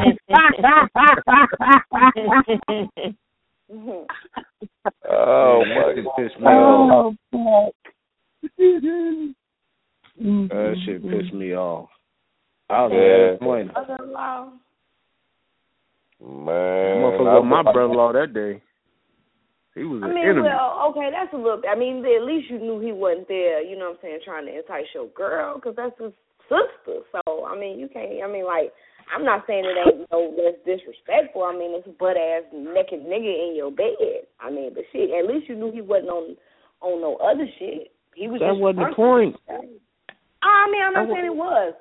Speaker 4: Oh
Speaker 5: Man,
Speaker 4: my
Speaker 5: that shit pissed me off.
Speaker 3: Oh, fuck.
Speaker 5: That shit pissed me off. I was
Speaker 4: Yeah.
Speaker 5: disappointed.
Speaker 6: Brother-in-law.
Speaker 4: man.
Speaker 5: Motherfucker was my brother-in-law that day. He was
Speaker 6: I
Speaker 5: an
Speaker 6: mean,
Speaker 5: enemy.
Speaker 6: well, okay, that's a little. I mean, at least you knew he wasn't there. You know what I'm saying? Trying to entice your girl, because that's his sister. So I mean, you can't. I mean, like, I'm not saying it ain't no less disrespectful. I mean, it's a butt ass naked nigga in your bed. I mean, but shit, at least you knew he wasn't on on no other shit. He was.
Speaker 5: That
Speaker 6: just
Speaker 5: wasn't the
Speaker 6: drunk.
Speaker 5: point.
Speaker 6: I mean, I'm not
Speaker 5: That
Speaker 6: saying it was.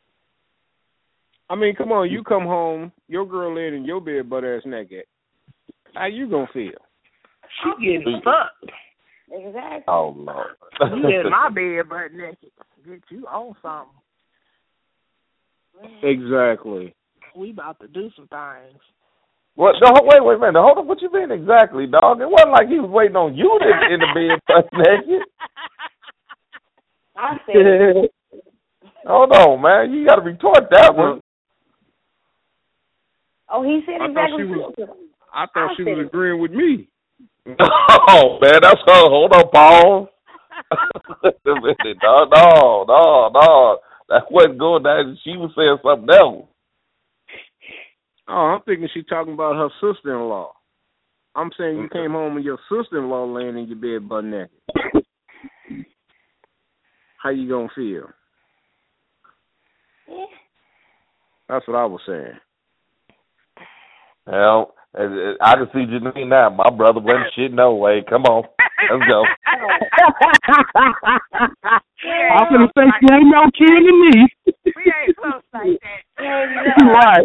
Speaker 5: I mean, come on, you come home, your girl laying in your bed butt ass naked. How you gonna feel?
Speaker 7: She getting fucked.
Speaker 6: Exactly.
Speaker 4: Oh Lord.
Speaker 7: You in my bed butt naked. Get you on something.
Speaker 5: Exactly.
Speaker 7: We about to do some things.
Speaker 4: What? No, wait, wait a minute. Hold on. What you mean exactly, dog? It wasn't like he was waiting on you to in the bed butt naked.
Speaker 6: I said.
Speaker 4: Hold on, man. You got to retort that one.
Speaker 6: Oh, he said
Speaker 5: I thought
Speaker 6: exactly.
Speaker 5: she was.
Speaker 6: what-
Speaker 5: I thought
Speaker 6: I
Speaker 5: she
Speaker 6: said
Speaker 5: was
Speaker 6: it.
Speaker 5: agreeing with me.
Speaker 4: No, man. That's her. Hold on, Paul. no, no, no, no. That wasn't good. That she was saying something else.
Speaker 5: Oh, I'm thinking she talking about her sister-in-law. I'm saying you came home and your sister-in-law laying in your bed butt naked. How you gonna feel?
Speaker 6: Yeah.
Speaker 5: That's what I was saying.
Speaker 4: Hell, I can see Janine now. My brother wasn't shit no way. Come on. Let's go.
Speaker 3: I'm gonna say she ain't no kin to me.
Speaker 7: We ain't close like that.
Speaker 3: Right.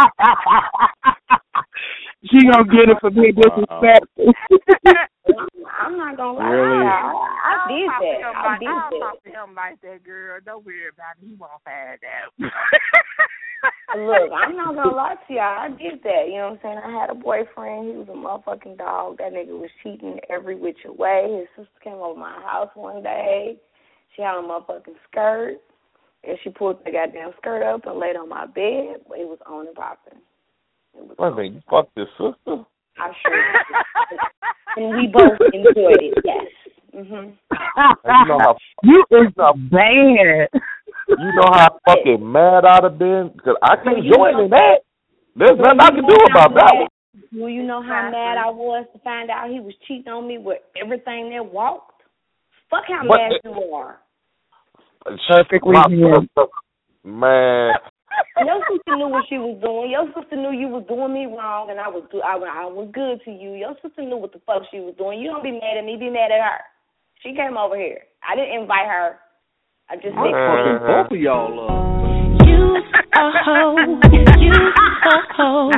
Speaker 3: She gonna get it for being disrespectful.
Speaker 6: I'm not gonna lie.
Speaker 5: Really?
Speaker 6: I, I did
Speaker 7: talk
Speaker 6: that.
Speaker 7: to him
Speaker 6: I
Speaker 7: like-
Speaker 6: did
Speaker 7: I don't
Speaker 6: that.
Speaker 7: talk to him like that, girl. Don't worry about it. He won't find out.
Speaker 6: Look, I'm not gonna lie to y'all. I did that. You know what I'm saying? I had a boyfriend. He was a motherfucking dog. That nigga was cheating every which way. His sister came over my house one day. She had a motherfucking skirt, and she pulled the goddamn skirt up and laid on my bed. But it was on and popping. It was
Speaker 4: Wait a
Speaker 6: on.
Speaker 4: minute. You fucked his sister?
Speaker 6: I sure did. And we both enjoyed it. Yes. Mhm.
Speaker 4: You know how
Speaker 3: You is a bad.
Speaker 4: you know how fucking mad I'd have been because I can't
Speaker 6: you
Speaker 4: join
Speaker 6: know-
Speaker 4: in that. There's nothing I can do about that one.
Speaker 6: Well, you know how mad I was to find out he was cheating on me with everything that walked? Fuck how
Speaker 4: What
Speaker 6: mad
Speaker 4: the-
Speaker 6: you are.
Speaker 3: Perfectly
Speaker 4: My
Speaker 3: good.
Speaker 4: sister, man.
Speaker 6: Your sister knew what she was doing. Your sister knew you was doing me wrong, and I was do- I, I was good to you. Your sister knew what the fuck she was doing. You don't be mad at me. Be mad at her. She came over here. I didn't invite her. I just
Speaker 5: I'm
Speaker 6: said,
Speaker 5: fucking both of y'all up.
Speaker 1: You a hoe. You a hoe.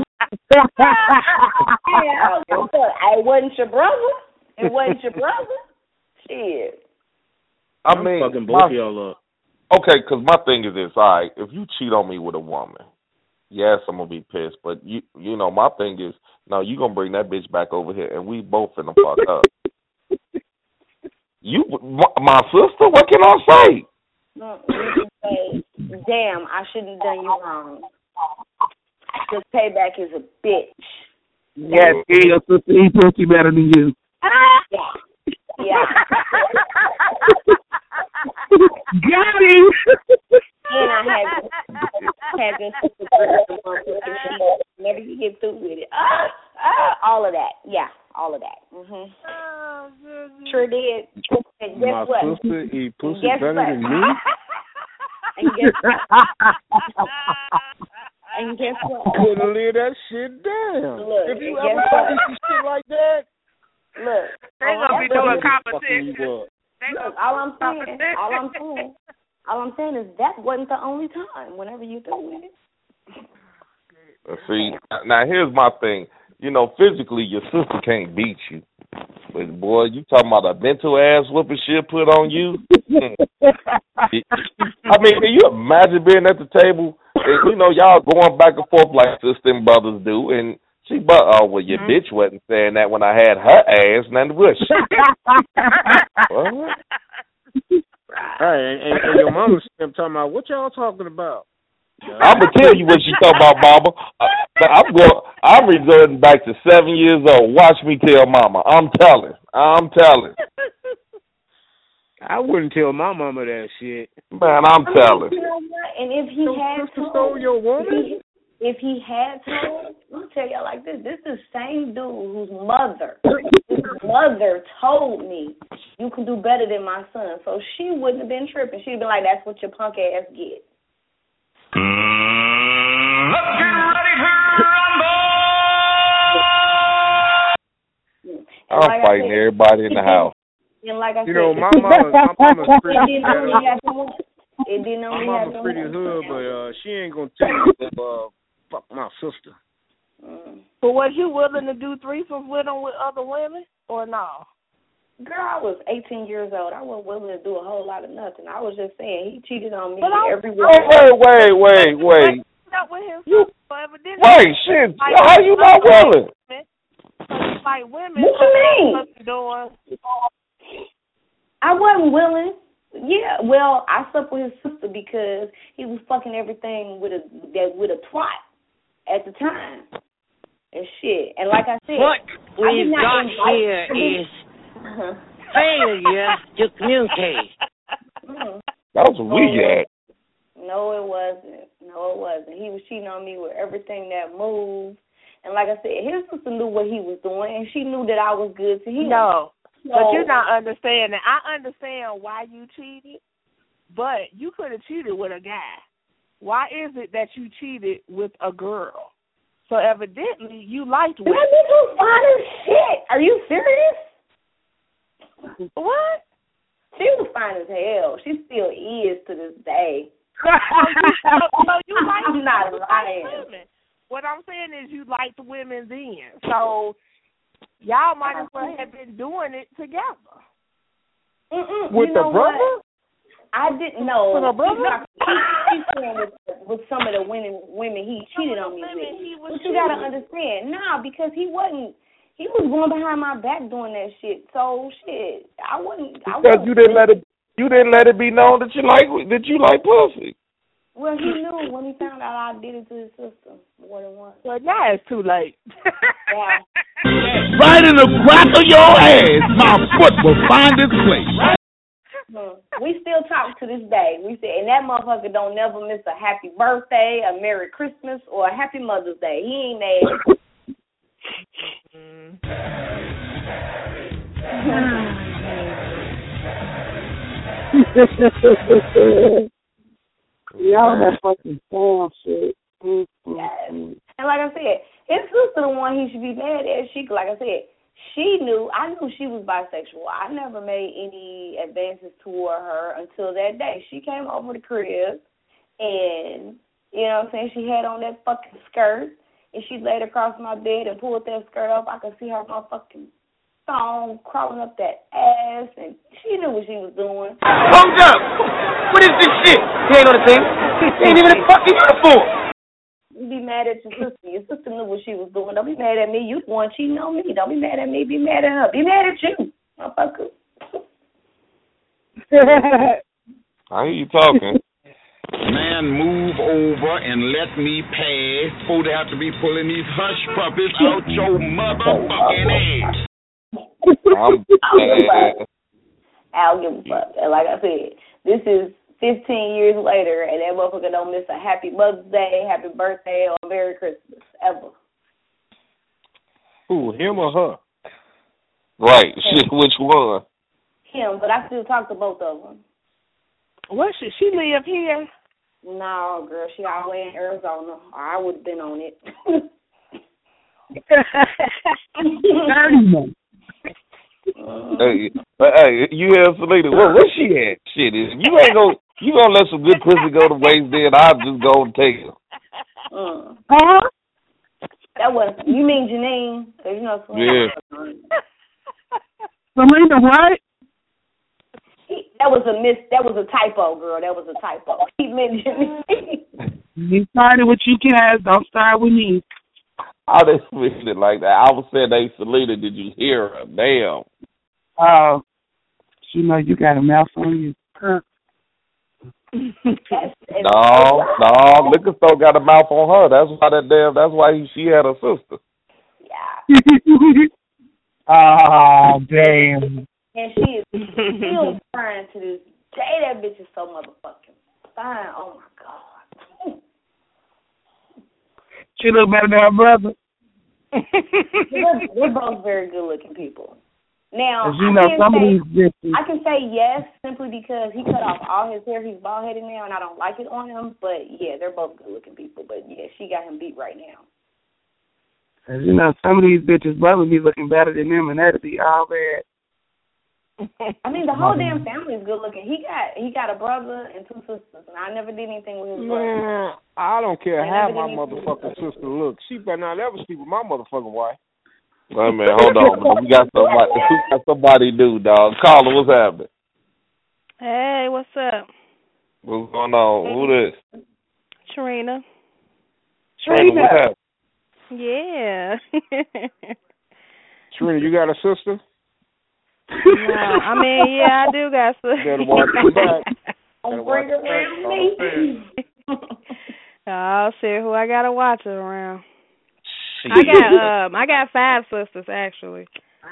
Speaker 6: yeah, I was like, "What? I wasn't your brother. It wasn't your brother. Shit.
Speaker 4: I
Speaker 5: I'm
Speaker 4: mean,
Speaker 5: fucking both
Speaker 4: my,
Speaker 5: of y'all up.
Speaker 4: okay, because my thing is this. All right, if you cheat on me with a woman, yes, I'm gonna be pissed. But you, you know, my thing is, no, you gonna bring that bitch back over here, and we both finna fuck up. You, my, my sister. What can I say?
Speaker 6: No, you can say, damn, I shouldn't have done you wrong. Because payback is a bitch.
Speaker 3: Yes, yeah, your sister eat pussy better than you.
Speaker 6: Yeah. Yeah.
Speaker 3: Got him.
Speaker 6: And I had had this sister girl the motherfucking shit. Whenever you get through with it. Ah, ah, all of that. Yeah, all of that. Mhm.
Speaker 7: Oh, goodness.
Speaker 6: Sure did. And guess
Speaker 5: My
Speaker 6: what?
Speaker 5: sister eat pussy
Speaker 6: Guess
Speaker 5: better
Speaker 6: what?
Speaker 5: than me?
Speaker 6: And guess what? And guess what?
Speaker 5: Couldn't live that shit down.
Speaker 6: Look,
Speaker 5: if you
Speaker 6: and
Speaker 5: ever
Speaker 6: guess what?
Speaker 5: do some shit like that,
Speaker 6: Look,
Speaker 7: They gonna be doing competition.
Speaker 6: Look, all I'm saying, all I'm saying, all I'm saying is that wasn't the only time. Whenever you do it.
Speaker 4: See, now here's my thing. You know, physically, your sister can't beat you. But, boy, you talking about a mental ass whooping she'll put on you? I mean, can you imagine being at the table and, you know, y'all going back and forth like sister and brothers do, and she, but, oh, well, your mm-hmm. bitch wasn't saying that when I had her ass, nothing but shit. What?
Speaker 5: Hey, and, and, and your mama kept talking about, what y'all talking about?
Speaker 4: I'm gonna tell you what she talking about, Mama. I'm going. I'm resorting back to seven years old. Watch me tell Mama. I'm telling. I'm telling.
Speaker 5: I wouldn't tell my mama that shit.
Speaker 4: Man, I'm telling.
Speaker 6: You know what? And if he
Speaker 5: your
Speaker 6: had
Speaker 5: sister stole your woman,
Speaker 6: if he, if he had told, let me tell y'all like this. This is the same dude whose mother, whose mother told me you can do better than my son. So she wouldn't have been tripping. She'd been like, "That's what your punk ass get."
Speaker 10: Mm, let's get ready to rumble!
Speaker 4: I'm like fighting said, everybody in the house.
Speaker 6: And like I
Speaker 5: you
Speaker 6: said,
Speaker 5: know, my mama, my mama's pretty.
Speaker 6: It didn't only happen. It didn't only
Speaker 5: my
Speaker 6: happen.
Speaker 5: mama's pretty hood, but uh, she ain't gonna tell you to uh, fuck my sister.
Speaker 6: Mm.
Speaker 7: But was you willing to do threesomes with him with other women or no?
Speaker 6: Girl, I was eighteen years old. I wasn't willing to do a whole lot of nothing. I was just saying he cheated on me everywhere.
Speaker 4: Oh, wait, wait, wait, wait. You, wait, shit. How you not willing?
Speaker 7: Like women.
Speaker 6: What you mean?
Speaker 7: Doing.
Speaker 6: I wasn't willing. Yeah, well, I slept with his sister because he was fucking everything with a that with a twat at the time and shit. And like I said,
Speaker 11: what we've got
Speaker 6: invite,
Speaker 11: here is uh-huh. failure to communicate.
Speaker 6: Mm.
Speaker 4: That was a we at.
Speaker 6: No, it wasn't. No, it wasn't. He was cheating on me with everything that moved. And like I said, his sister knew what he was doing, and she knew that I was good to him.
Speaker 7: No.
Speaker 6: So,
Speaker 7: but you're not understanding. I understand why you cheated, but you could have cheated with a guy. Why is it that you cheated with a girl? So evidently you liked women.
Speaker 6: That bitch was fine as shit. Are you serious?
Speaker 7: What?
Speaker 6: She was fine as hell. She still is to this day.
Speaker 7: so, you, so you liked
Speaker 6: I'm not lying.
Speaker 7: Women. What I'm saying is you liked women then. So y'all might as well have been doing it together.
Speaker 6: Mm-mm.
Speaker 5: With
Speaker 6: you
Speaker 5: the
Speaker 6: know
Speaker 5: brother?
Speaker 6: What? I didn't know.
Speaker 7: With a brother?
Speaker 6: He's playing with, with some of the women, women he cheated on me with. But you got to understand, nah, because he wasn't, he was going behind my back doing that shit. So, shit, I wouldn't. I
Speaker 4: because you didn't let it, you didn't let it be known that you like, that you like pussy.
Speaker 6: Well, he knew when he found out I did it to his sister more than once.
Speaker 7: Well, now it's too late.
Speaker 6: Yeah.
Speaker 12: Right in the crack of your ass, my foot will find its place.
Speaker 6: Hmm. We still talk to this day. We say, and that motherfucker don't never miss a happy birthday, a Merry Christmas, or a Happy Mother's Day. He ain't mad.
Speaker 3: Y'all that fucking damn shit. Mm-hmm.
Speaker 6: Yes. And like I said, his sister the one he should be mad at. She, like I said, she knew, I knew she was bisexual. I never made any advances toward her until that day. She came over the crib and, you know what I'm saying, she had on that fucking skirt and she laid across my bed and pulled that skirt up. I could see her motherfucking thong crawling up that ass and she knew what she was doing.
Speaker 12: Hold up! What is this shit? You ain't on the thing. You ain't even in fucking uniform.
Speaker 6: You be mad at your sister. Your sister knew what she was doing. Don't be mad at me. You the one cheating on me. Don't be mad at me. Be mad at her. Be mad at you, motherfucker.
Speaker 4: I hear you talking.
Speaker 12: Man, move over and let me pass. Before they have to be pulling these hush puppies out your motherfucking ass.
Speaker 4: I'm bad.
Speaker 6: I'll give a fuck. And like I said, this is fifteen years later, and that motherfucker don't miss a Happy Mother's Day, Happy Birthday, or Merry Christmas, ever.
Speaker 5: Who, him or her?
Speaker 4: Right. Shit, which one?
Speaker 6: Him, but I still talk to both of them.
Speaker 7: What, should she live here?
Speaker 6: No, girl, she all the way in Arizona. I would have been on it.
Speaker 4: Hey, but hey, you hear Selena? Well, where she at? Shit, if you ain't gonna, you gonna let some good pussy go to waste, then I'll just go and take her.
Speaker 6: Mm.
Speaker 3: Huh?
Speaker 6: That was, you mean Janine? Cause you know Selena.
Speaker 4: Yeah.
Speaker 3: Selena, what?
Speaker 6: He, that was a miss. That was a typo, girl. That was a typo. He meant Janine.
Speaker 3: You started with you, Cass. Don't start with me.
Speaker 4: I didn't mean it like that. I was saying, hey, Selena, did you hear her? Damn.
Speaker 3: Oh, she know you got a mouth on you. Huh?
Speaker 4: No, no, Liquor Store got a mouth on her. That's why that damn. That's why he, she had a sister.
Speaker 6: Yeah.
Speaker 3: Oh, damn.
Speaker 6: And she is still trying to this day. That bitch is so motherfucking fine. Oh my god.
Speaker 3: She look better than her brother.
Speaker 6: They're, they're both very good looking people. Now,
Speaker 3: you
Speaker 6: I,
Speaker 3: know,
Speaker 6: can
Speaker 3: some
Speaker 6: say,
Speaker 3: of these bitches.
Speaker 6: I can say yes simply because he cut off all his hair. He's bald headed now, and I don't like it on him. But yeah, they're both good looking people. But yeah, she got him beat right now.
Speaker 3: Cause you know, some of these bitches' brothers be looking better than them, and that'd be all bad.
Speaker 6: I mean, the whole damn family is good looking. He got he got a brother and two sisters, and I never did anything with his brother.
Speaker 5: Man, I don't care
Speaker 6: I
Speaker 5: how
Speaker 6: never
Speaker 5: my
Speaker 6: did
Speaker 5: motherfucking sister looks. She better not ever sleep with my motherfucking wife.
Speaker 4: Wait a minute, hold on, man. We got somebody. We got somebody new, dog. Caller, what's happening?
Speaker 1: Hey, what's up?
Speaker 4: What's going on? Who this?
Speaker 1: Trina.
Speaker 4: Trina, what's happening?
Speaker 1: Yeah.
Speaker 5: Trina, you got a sister?
Speaker 1: No, I mean, yeah, I do got some.
Speaker 5: You better watch your back.
Speaker 6: Don't bring her around me.
Speaker 1: Oh shit, who I gotta watch it around?
Speaker 4: Shit.
Speaker 1: I got um, I got five sisters actually.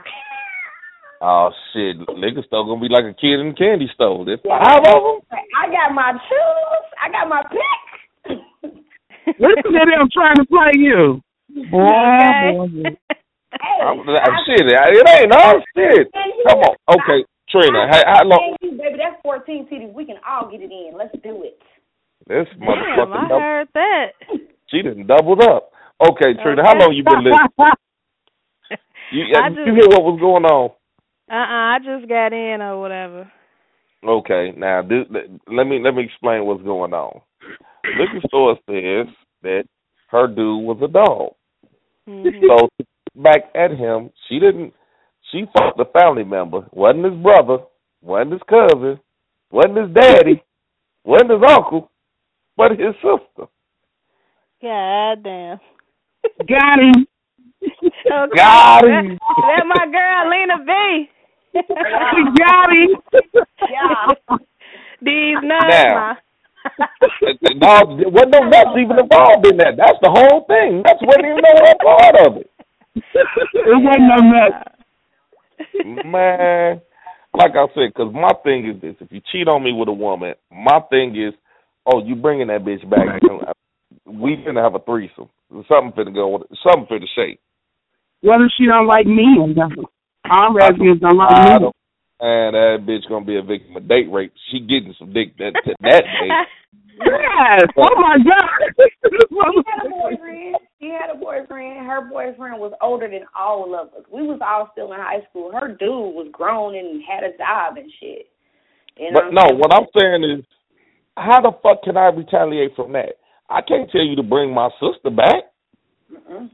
Speaker 4: Oh shit, liquor store gonna be like a kid in a candy store. There's
Speaker 6: Yeah.
Speaker 4: five of them.
Speaker 6: I got my shoes. I got my pick.
Speaker 3: Listen to them trying to play you. Boy,
Speaker 1: Okay.
Speaker 3: boy, boy.
Speaker 6: Hey,
Speaker 4: I'm, I'm, shit, it ain't all shit. Come on, okay, Trina. Hey, how long?
Speaker 6: You, baby, that's fourteen C Ds. We can all get it in. Let's do it.
Speaker 4: This
Speaker 1: Damn,
Speaker 4: motherfucker.
Speaker 1: I
Speaker 4: double-
Speaker 1: heard that.
Speaker 4: She done doubled up. Okay, Trina, how
Speaker 1: Okay.
Speaker 4: long you been listening? You,
Speaker 1: I
Speaker 4: you
Speaker 1: just-
Speaker 4: hear what was going on?
Speaker 1: Uh-uh, I just got in or whatever.
Speaker 4: Okay, now this, let me let me explain what's going on. Liquor store says that her dude was a dog.
Speaker 1: Mm-hmm.
Speaker 4: So back at him, she didn't. She fucked a family member. Wasn't his brother. Wasn't his cousin. Wasn't his daddy. Wasn't his uncle. But his sister.
Speaker 1: God damn.
Speaker 3: Got him.
Speaker 1: Okay.
Speaker 4: Got him.
Speaker 1: That, that my girl Lena B.
Speaker 3: Got him.
Speaker 6: Yeah.
Speaker 1: These nuts,
Speaker 4: Now.
Speaker 1: my.
Speaker 4: No, there wasn't no nuts even involved in that. That's the whole thing. That's wasn't even no other part of it.
Speaker 3: It wasn't no nuts.
Speaker 4: Man, like I said, because my thing is this: if you cheat on me with a woman, my thing is, oh, you bringing that bitch back? We finna have a threesome. Something finna go. with it. Something finna shake.
Speaker 3: What if she don't like me? Our lesbians don't like
Speaker 4: I
Speaker 3: me.
Speaker 4: don't, and that bitch gonna be a victim of date rape. She getting some dick that that day.
Speaker 3: Yes. Oh my God.
Speaker 6: She had a boyfriend. She had a boyfriend. Her boyfriend was older than all of us. We was all still in high school. Her dude was grown and had a job and shit. You know
Speaker 4: But no, what I'm saying is, how the fuck can I retaliate from that? I can't tell you to bring my sister back.
Speaker 6: Mm-mm.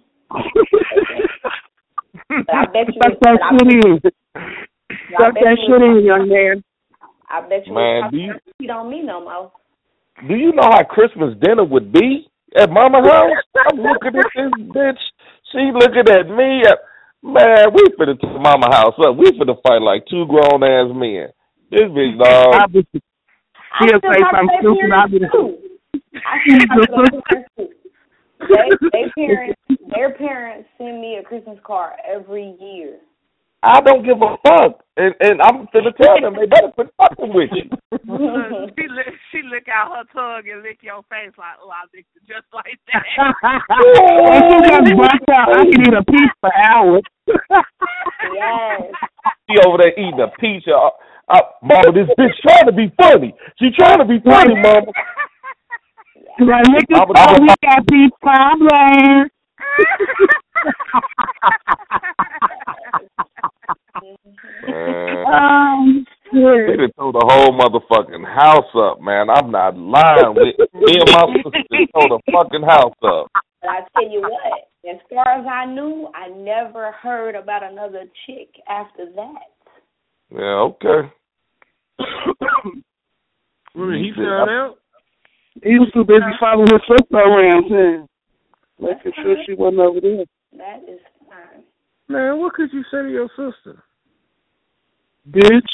Speaker 6: But I bet you.
Speaker 3: Suck that
Speaker 6: but I
Speaker 3: shit
Speaker 6: bet-
Speaker 3: in.
Speaker 6: I
Speaker 3: Suck
Speaker 6: bet
Speaker 3: that
Speaker 6: you-
Speaker 3: shit in, young man.
Speaker 6: I bet you.
Speaker 4: Man, do you
Speaker 6: She don't mean no more.
Speaker 4: do you know how Christmas dinner would be at Mama's house? I'm looking at this bitch. She looking at me. Man, we finna take Mama house up. We finna fight like two grown ass men. This bitch dog.
Speaker 3: I'll be- She'll say something stupid. I'll be the.
Speaker 6: I still talk to their parents too. They, they parents, their parents send me a Christmas card every year.
Speaker 4: I don't give a fuck, and and I'm finna tell them they better quit fucking with you.
Speaker 7: she lick, she lick out her tongue and lick your face like, oh, I licked it just like that.
Speaker 3: And she just bust out. I can eat a piece for hours.
Speaker 6: Yes.
Speaker 4: She over there eating a peach. Uh, uh, mama, this bitch trying to be funny. She trying to be funny, mama.
Speaker 3: Well, niggas know we got these problems.
Speaker 4: um, they done tore the whole motherfucking house up, man. I'm not lying. Me and my sister tore the fucking house up.
Speaker 6: But I tell you what, as far as I knew, I never heard about another chick after that.
Speaker 4: Yeah, okay.
Speaker 5: When he found out?
Speaker 3: He was too busy following his sister around, man. Making sure she wasn't over there.
Speaker 6: That is fine.
Speaker 5: Man, what could you say to your sister?
Speaker 3: Bitch.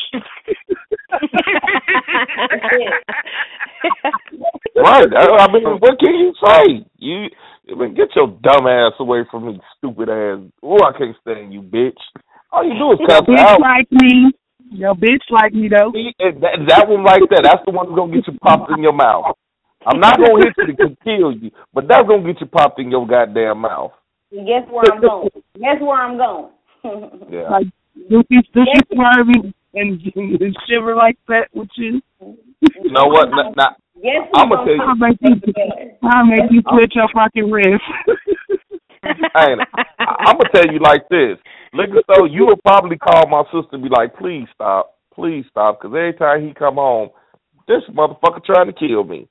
Speaker 4: Right. I mean, what can you say? You, I mean, get your dumb ass away from me, stupid ass. Oh, I can't stand you, bitch. All you do is cuss
Speaker 3: bitch
Speaker 4: out.
Speaker 3: like me. Your bitch like me, though.
Speaker 4: See, that, that one right there, that's the one that's going to get you popped in your mouth. I'm not going to hit you to kill you, but that's going to get you popped in your goddamn mouth.
Speaker 6: Guess where I'm going? Guess where I'm going?
Speaker 4: Yeah.
Speaker 3: Like, do she, do she swerve and, and, and shiver like that with you?
Speaker 4: You know what? Not, not,
Speaker 6: yes,
Speaker 4: I'm going to tell you.
Speaker 3: I'll make you, I'll make you switch your fucking wrist.
Speaker 4: Hey, I'm going to tell you like this. Liquor Store, you will probably call my sister and be like, please stop. Please stop. Because every time he come home, this motherfucker trying to kill me.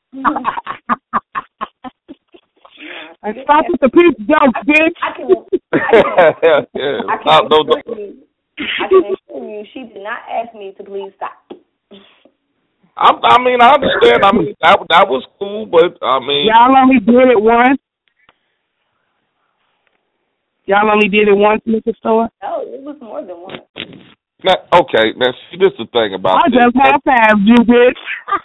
Speaker 3: And stop with the peace jokes, bitch.
Speaker 6: I can, I can,
Speaker 4: yeah.
Speaker 6: I can,
Speaker 4: no, no,
Speaker 6: assure you, I can assure you she did not ask me to please stop.
Speaker 4: I, I mean, I understand. I mean, that, that was cool, but, I mean.
Speaker 3: Y'all only did it once? Y'all only did it once, Liquor Store?
Speaker 6: No, it was more than once.
Speaker 4: Now, okay, now see, this is the thing about
Speaker 3: I
Speaker 4: this.
Speaker 3: just half-half you, bitch.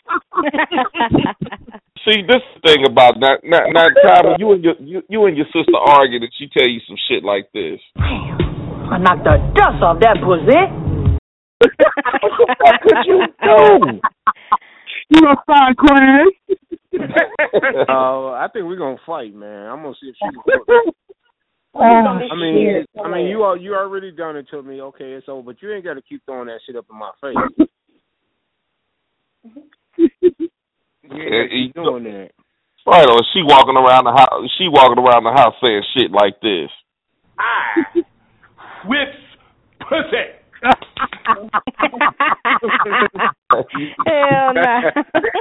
Speaker 4: See, this is the thing about that. Now, now, Tommy, you and your you, you and your sister arguing, and she tell you some shit like this.
Speaker 11: I knocked the dust off that pussy.
Speaker 4: What the fuck could you do?
Speaker 3: You gonna start crying?
Speaker 5: uh, I think we're gonna fight, man. I'm gonna see if she can.
Speaker 3: Uh,
Speaker 5: I mean, I mean, you are you already done it to me. Okay, it's over. But you ain't got to keep throwing that shit up in my face. You ain't keep doing that.
Speaker 4: Right, or she walking around the house. She walking around the house saying shit like this.
Speaker 8: I whips pussy.
Speaker 1: Hell no.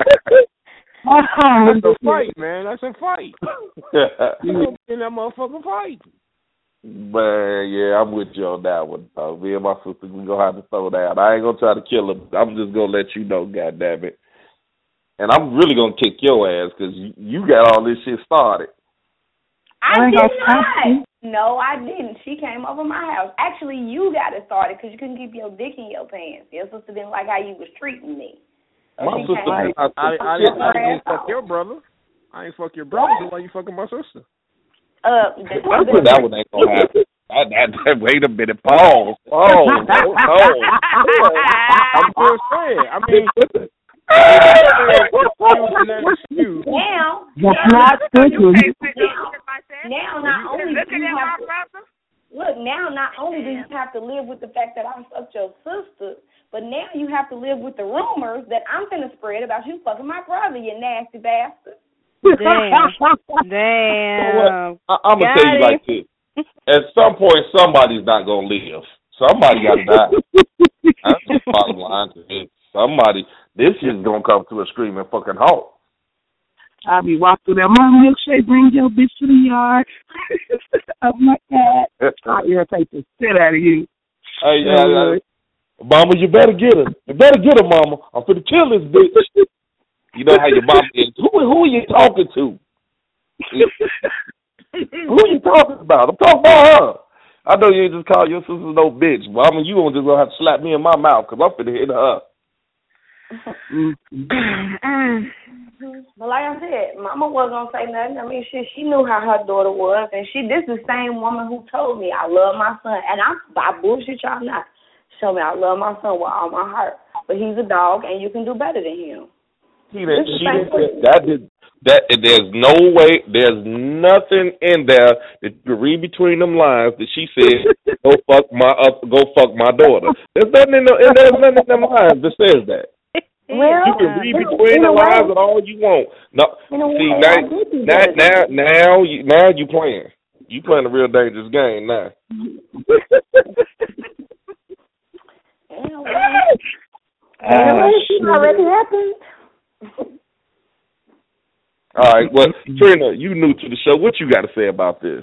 Speaker 5: That's a fight, man. That's a fight. You gonna be in that motherfucking fight.
Speaker 4: Man, yeah, I'm with you on that one. Uh, me and my sister, we gonna have to throw down. I ain't gonna try to kill her. I'm just gonna let you know, goddamn it. And I'm really gonna kick your ass because you, you got all this shit started.
Speaker 6: I did not. No, I didn't. She came over my house. Actually, you got it started because you couldn't keep your dick in your pants. Your sister didn't like how you was treating me. So
Speaker 4: my sister,
Speaker 5: I, I, I, I, didn't, I didn't fuck your brother. I ain't fuck your brother. So why you fucking my sister?
Speaker 6: Uh,
Speaker 4: the, that one ain't gonna happen. That, that, that, wait a minute, pause, pause, pause.
Speaker 5: I'm just saying. I mean,
Speaker 6: now,
Speaker 3: not now,
Speaker 6: now, not only do you have to, look, now not only do you have to live with the fact that I fucked your sister, but now you have to live with the rumors that I'm finna spread about you fucking my brother, you nasty bastard.
Speaker 1: Damn. Damn.
Speaker 4: I, I'm going to tell you like this. At some point, somebody's not going to live. Somebody got to die. That's the bottom line to it. Somebody, this shit's going to come to a screaming fucking halt.
Speaker 3: I'll be walking through there. Mom, milkshake, bring your bitch to the yard. Oh, my God. I'll irritate the shit out of you.
Speaker 4: Hey, yeah, yeah. Mama, you better get her. You better get her, Mama. I'm finna kill this bitch. You know how your mama is. Who, who are you talking to? Who are you talking about? I'm talking about her. I know you ain't just call your sister no bitch. Mama, you gonna just gonna have to slap me in my mouth because I'm finna hit her.
Speaker 6: But like I said, Mama wasn't gonna say nothing. I mean, she she knew how her daughter was, and she this is the same woman who told me I love my son, and I I bullshit y'all not. Show me I love my son with all my heart, but he's a dog, and you can do better than him.
Speaker 4: She didn't. She didn't. That did. That there's no way. There's nothing in there that you read between them lines that she said. Go fuck my up. Go fuck my daughter. There's nothing in the, there's nothing in them lines that says that.
Speaker 6: Well,
Speaker 4: You can read
Speaker 6: in,
Speaker 4: between
Speaker 6: in
Speaker 4: the
Speaker 6: a way,
Speaker 4: lines and all you want. No,
Speaker 6: in a way,
Speaker 4: see
Speaker 6: I
Speaker 4: now,
Speaker 6: did do
Speaker 4: now,
Speaker 6: better
Speaker 4: now,
Speaker 6: than
Speaker 4: now, you, now you playing. You playing a real dangerous game now.
Speaker 6: In a way, in a way, it already happened.
Speaker 4: All right, well, Trina, you new to the show. What you got to say about this?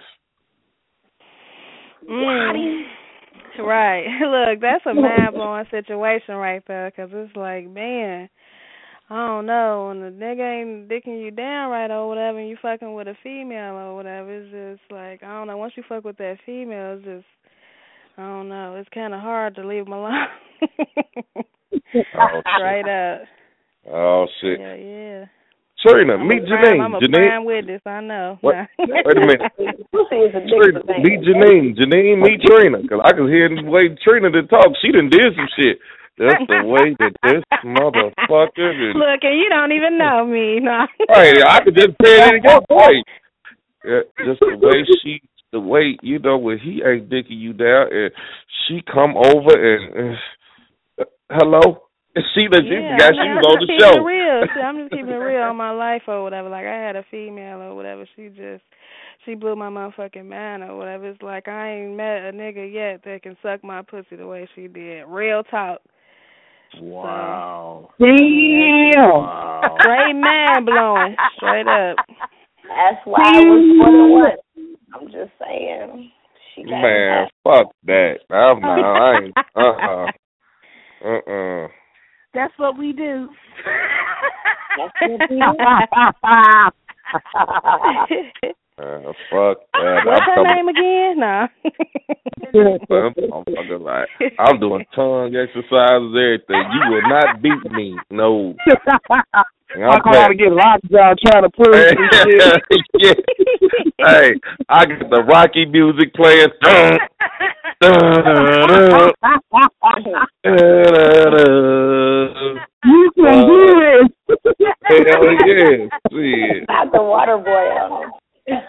Speaker 13: Mm. Right. Look, that's a mind-blowing situation right there, because it's like, man, I don't know, when the nigga ain't dicking you down right or whatever, and you fucking with a female or whatever, it's just like, I don't know, once you fuck with that female, it's just, I don't know, it's kind of hard to leave them alone.
Speaker 4: Oh,
Speaker 13: Straight up.
Speaker 4: Oh, shit.
Speaker 13: Yeah, yeah.
Speaker 4: Trina,
Speaker 13: I'm
Speaker 4: meet
Speaker 13: a
Speaker 4: Janine.
Speaker 13: prime, I'm a
Speaker 4: Janine.
Speaker 13: prime witness, I know.
Speaker 4: What? Wait a minute.
Speaker 6: Trina,
Speaker 4: meet Janine. Janine, meet Trina. Because I can hear the way Trina did talk. She done did some shit. That's the way that this motherfucker did.
Speaker 13: Look, and you don't even know me, no.
Speaker 4: Hey, I could just say it in your voice. Yeah, just the way she, the way, you know, when he ain't dicking you down and she come over and, uh, hello? She the
Speaker 13: yeah,
Speaker 4: guy,
Speaker 13: I mean,
Speaker 4: she was
Speaker 13: I'm
Speaker 4: on
Speaker 13: just
Speaker 4: the
Speaker 13: keeping
Speaker 4: show.
Speaker 13: It real. See, I'm just keeping it real on my life or whatever. Like, I had a female or whatever. She just, she blew my motherfucking mind or whatever. It's like I ain't met a nigga yet that can suck my pussy the way she did. Real talk.
Speaker 5: Wow.
Speaker 13: So,
Speaker 3: Damn.
Speaker 5: Wow.
Speaker 13: straight mind blowing. Straight up.
Speaker 6: That's why I was more than one. I'm just saying. She got
Speaker 4: Man, fuck that. I'm not, I ain't, uh-uh. Uh-uh.
Speaker 7: That's what we do.
Speaker 6: That's what we
Speaker 4: Uh, fuck that.
Speaker 13: What's
Speaker 4: I'm
Speaker 13: her
Speaker 4: coming.
Speaker 13: name again? Nah.
Speaker 4: I'm, I'm fucking like, I'm doing tongue exercises, everything. You will not beat me. No.
Speaker 3: I call out to get locked down trying to prove some shit.
Speaker 4: Yeah. Hey, I got the Rocky music playing. Dun, dun, dun, dun.
Speaker 3: You can
Speaker 4: Uh,
Speaker 3: do it.
Speaker 4: Hell yeah. Shit.
Speaker 6: Not the water boy on him.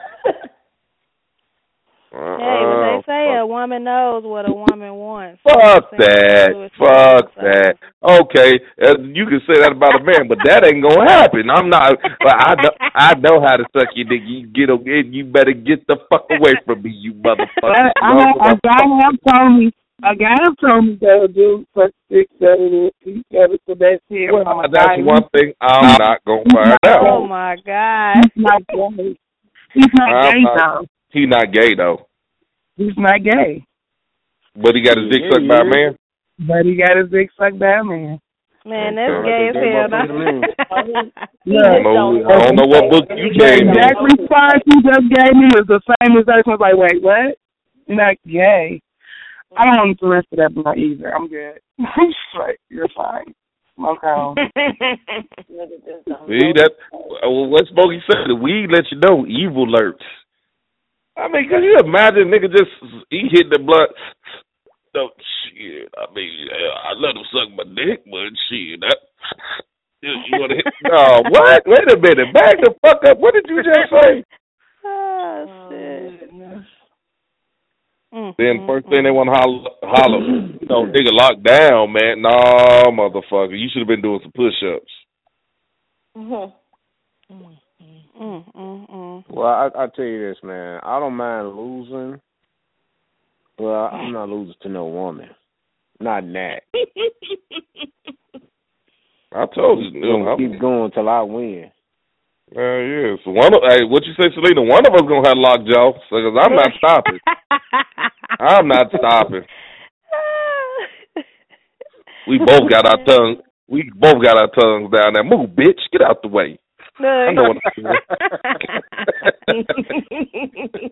Speaker 4: Uh-uh.
Speaker 13: Hey, but they say a woman knows what a woman wants.
Speaker 4: Fuck
Speaker 13: You know what I'm saying?
Speaker 4: that.
Speaker 13: So it's
Speaker 4: Fuck
Speaker 13: so-
Speaker 4: that. Okay, uh, you can say that about a man, but that ain't gonna happen. I'm not. But I know. I know how to suck your dick. You get a, you better get the fuck away from me, you motherfucker.
Speaker 3: I, I, I, a guy have told me. A guy have told me that a dude for six, seven, eight, seven, so that's it.
Speaker 4: Well,
Speaker 3: I'm a
Speaker 4: that's
Speaker 3: guy.
Speaker 4: one thing I'm not gonna find out.
Speaker 13: Oh my God.
Speaker 3: He's not gay. He's not
Speaker 4: I'm
Speaker 3: gay
Speaker 4: not-
Speaker 3: though.
Speaker 4: He not gay though,
Speaker 3: He's not gay.
Speaker 4: but he got his dick
Speaker 5: Yeah,
Speaker 4: sucked by a
Speaker 5: yeah.
Speaker 4: man.
Speaker 3: But he got his dick sucked by a man.
Speaker 13: Man, that's
Speaker 4: Okay.
Speaker 13: gay as
Speaker 5: That
Speaker 13: hell.
Speaker 5: motherfucker mean.
Speaker 3: Look,
Speaker 4: I don't know. I don't know what book you
Speaker 3: the
Speaker 4: gave me.
Speaker 3: exact response he just gave me was the same as that. I was like, wait, what? You're not gay. I don't want the rest of that blood either. I'm good. I'm straight. You're fine. Smoke on.
Speaker 4: See that? Well, what Smokey said? The weed lets you know evil lurks. I mean, can you imagine, nigga, just he hit the blood? No shit. I mean, I let him suck my dick, but shit, that. You, you wanna hit? No, what? Wait a minute. Back the fuck up. What did you just say?
Speaker 13: Oh, shit. Mm,
Speaker 4: Then
Speaker 13: mm,
Speaker 4: first
Speaker 13: mm.
Speaker 4: thing they want to holler, holler, you know, nigga locked down, man. No, motherfucker, you should have been doing some push-ups.
Speaker 6: Mm-hmm.
Speaker 13: Mm, mm, mm.
Speaker 5: Well, I I tell you this, man. I don't mind losing. Well, I'm not losing to no woman. Not in that.
Speaker 4: I told you,
Speaker 5: I'm gonna
Speaker 4: I'm,
Speaker 5: keep going till I win.
Speaker 4: Uh, yeah, so one of, hey, what you say, Selena? One of us gonna have lockjaw, because I'm not stopping. I'm not stopping. We both got our tongue. We both got our tongues down there. Move, bitch, get out the way. I know what I'm doing.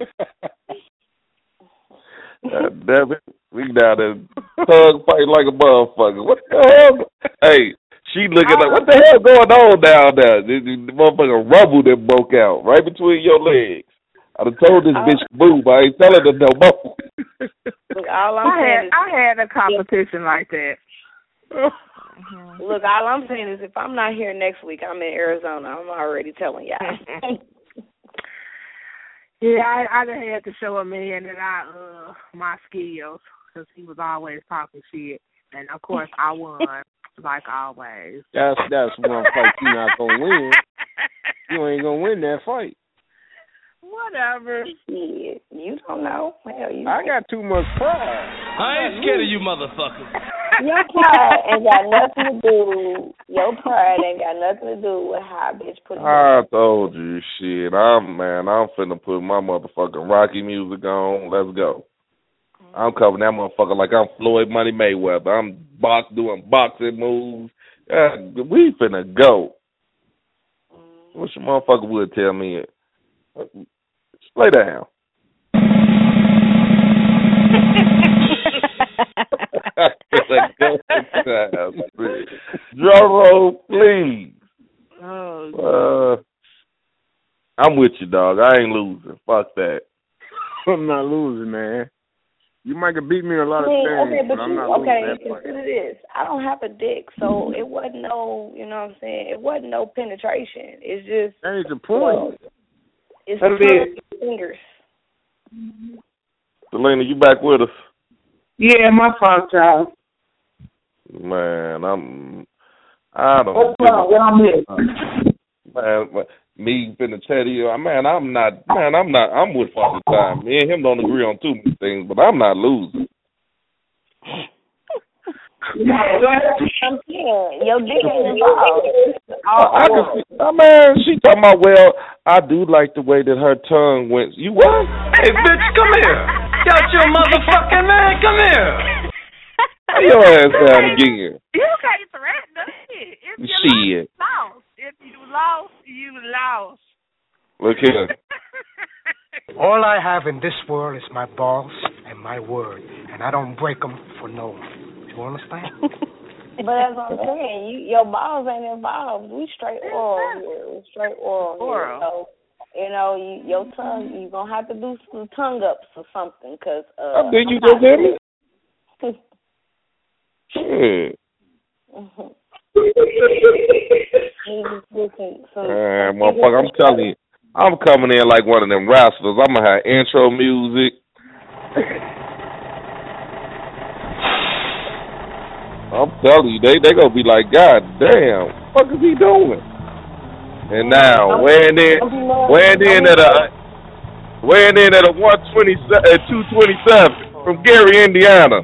Speaker 4: Uh, damn it, we down there tongue fighting like a motherfucker. What the hell? Hey. She looking like, what the hell going on down there? The, the, the motherfucker rumble that broke out right between your legs. I done told this bitch to move. I ain't telling her no more.
Speaker 6: Look, all I'm
Speaker 7: I
Speaker 6: saying
Speaker 7: had
Speaker 6: is,
Speaker 7: I had a competition like that.
Speaker 6: look, all I'm saying is, if I'm not here next week, I'm in Arizona. I'm already telling y'all.
Speaker 7: Yeah, I I done had to show a man that I uh my skills because he was always talking shit, and of course I won. like always.
Speaker 5: That's that's one fight you're not gonna win. You ain't gonna win that fight.
Speaker 7: Whatever.
Speaker 6: Yeah, you don't know. Hell, you
Speaker 5: I got too much pride.
Speaker 14: I ain't scared of you motherfuckers.
Speaker 6: Your pride ain't got nothing to do. Your pride ain't got nothing to do with how a bitch put it
Speaker 4: I
Speaker 6: on.
Speaker 4: told you, shit. I'm man. I'm finna put my motherfucking Rocky music on. Let's go. I'm covering that motherfucker like I'm Floyd Money Mayweather. I'm box doing boxing moves. Uh, we finna go. What your motherfucker would tell me? Lay down. Drum roll, please.
Speaker 7: Oh,
Speaker 4: uh, I'm with you, dog. I ain't losing. Fuck that.
Speaker 5: I'm not losing, man. You might have beat me in a lot of
Speaker 6: I mean,
Speaker 5: things,
Speaker 6: okay, but
Speaker 5: but I'm
Speaker 6: you,
Speaker 5: not
Speaker 6: okay,
Speaker 5: losing that fight.
Speaker 6: consider this. I don't have a dick, so it wasn't no, you know what I'm saying? It wasn't no penetration. It's just.
Speaker 5: That ain't the point.
Speaker 6: It's
Speaker 3: That's
Speaker 6: the fingers.
Speaker 4: Selena, you back with us?
Speaker 3: Yeah, my fault, child.
Speaker 4: Man, I'm. I don't.
Speaker 3: What's wrong? What I missed?
Speaker 4: Man, man, me finna tell you, man, I'm not. Man, I'm not. I'm with Father Time. Me and him don't agree on too many things, but I'm not losing.
Speaker 6: I'm saying, your dick ain't involved.
Speaker 4: I, I can see, oh, man, she talking about, well, I do like the way that her tongue went. You what?
Speaker 14: Hey, bitch, come here. Got your motherfucking man. Come here.
Speaker 4: Lay your ass down again.
Speaker 7: you can't threaten us. If you
Speaker 4: Shit.
Speaker 7: lost, if you lost, you lost.
Speaker 4: Look here.
Speaker 15: All I have in this world is my balls and my word, and I don't break them for no one. You understand?
Speaker 6: But that's what I'm saying. You, your balls ain't involved. We straight oral here. We straight oral here. So, you know, you, your tongue, you going to have to do some tongue ups or something. Cause, uh,
Speaker 4: oh, did you just hear me? Shit. Man, motherfucker, I'm telling you, I'm coming in like one of them wrestlers. I'm going to have intro music. I'm telling you, they they gonna be like, God damn, what the fuck is he doing? And now, weighing in, weighing in at a, weighing in at a one twenty, uh, two twenty-seven from Gary, Indiana.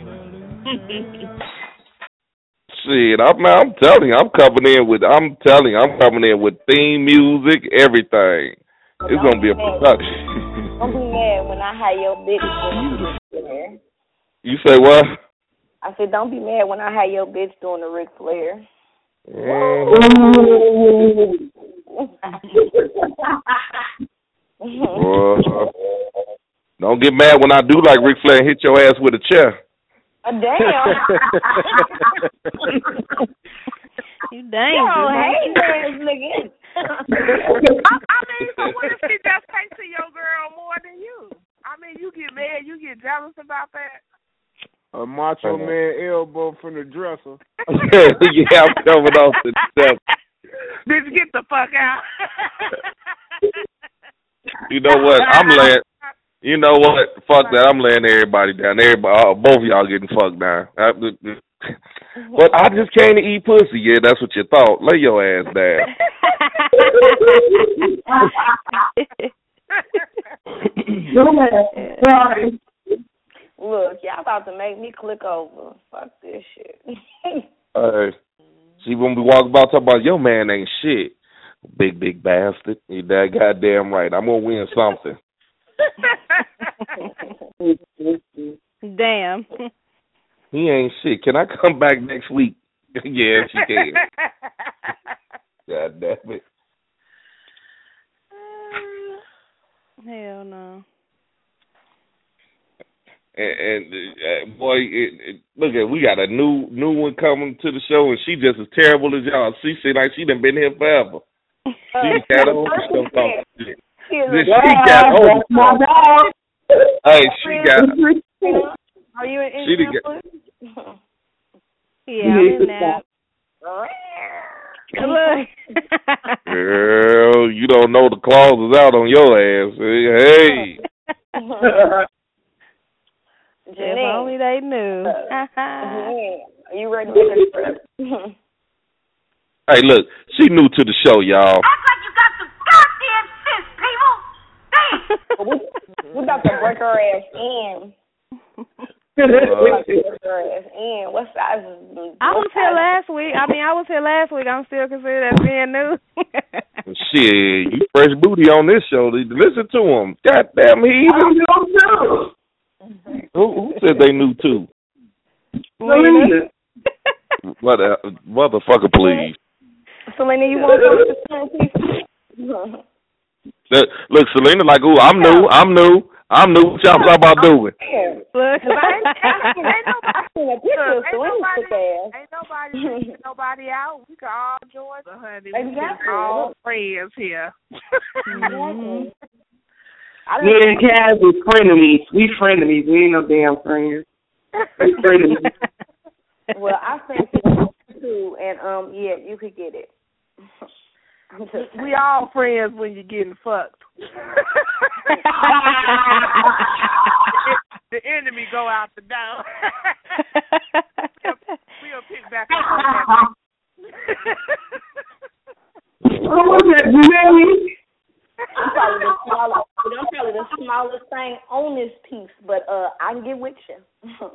Speaker 4: Shit, I'm I'm telling you, I'm coming in with, I'm telling you, I'm coming in with theme music, everything. It's gonna be a production.
Speaker 6: Don't be mad when I have your bitch there.
Speaker 4: You say what?
Speaker 6: I said, don't be mad when I had your bitch doing the Ric Flair.
Speaker 4: uh, don't get mad when I do like Ric Flair and hit your ass with a chair.
Speaker 6: Uh, damn.
Speaker 13: You dang.
Speaker 6: Yo, hey, ass nigga.
Speaker 7: I, I mean, so what if she just takes to your girl more than you? I mean, you get mad, you get jealous about that.
Speaker 5: A macho man elbow from the dresser.
Speaker 4: Yeah, I'm coming off the step.
Speaker 7: Did you get the fuck out?
Speaker 4: You know what? I'm laying. You know what? Fuck that. I'm laying everybody down. Everybody, uh, both of y'all getting fucked down. I, but I just came to eat pussy. Yeah, that's what you thought. Lay your ass down.
Speaker 6: Look, y'all about to make me click over. Fuck this shit.
Speaker 4: Hey, see, when we walk about talking about your man ain't shit, big big bastard. You that goddamn right. I'm gonna win something.
Speaker 13: Damn.
Speaker 4: He ain't shit. Can I come back next week? Yeah, she can. God damn it.
Speaker 13: Hell no.
Speaker 4: And, and uh, boy, it, it, look at we got a new new one coming to the show, and she just as terrible as y'all. She seems like she done been here forever. She got old stuff talking shit. She got old stuff. Hey, she got.
Speaker 6: Are you in
Speaker 4: she got.
Speaker 13: Yeah, I'm in that.
Speaker 4: Girl, you don't know the claws is out on your ass. Hey.
Speaker 13: If only they knew.
Speaker 6: Are you ready to make a trip?
Speaker 4: Hey, look, she new to the show, y'all.
Speaker 16: Act like you got some goddamn sense, people. Damn.
Speaker 6: we, we about to break her ass in.
Speaker 4: Uh,
Speaker 6: and what size is
Speaker 13: I was here last week. I mean, I was here last week. I'm still considered as being new.
Speaker 4: Shit, you fresh booty on this show. Listen to him. Goddamn, he even know. Who, who said they knew too?
Speaker 6: Selena.
Speaker 4: What, uh, motherfucker, please.
Speaker 6: Selena, you want to come to
Speaker 4: Look, Selena, like, ooh, I'm new. I'm new. I'm new. What y'all talking about doing?
Speaker 7: Look, ain't, ain't nobody, ain't nobody, ain't nobody out. We can all join. So, honey, we
Speaker 6: exactly.
Speaker 7: can all friends here.
Speaker 3: Me and Kaz is frenemies. We frenemies. We ain't no damn friends. We frenemies.
Speaker 6: Well, I sent it too, and um, yeah, you could get it.
Speaker 7: We all friends when you're getting fucked. The enemy go out the door. we'll, we'll pick back up.
Speaker 3: What was that, Jimmy?
Speaker 6: I'm probably the smallest. I'm probably the smallest thing on this piece, but uh, I can get with you.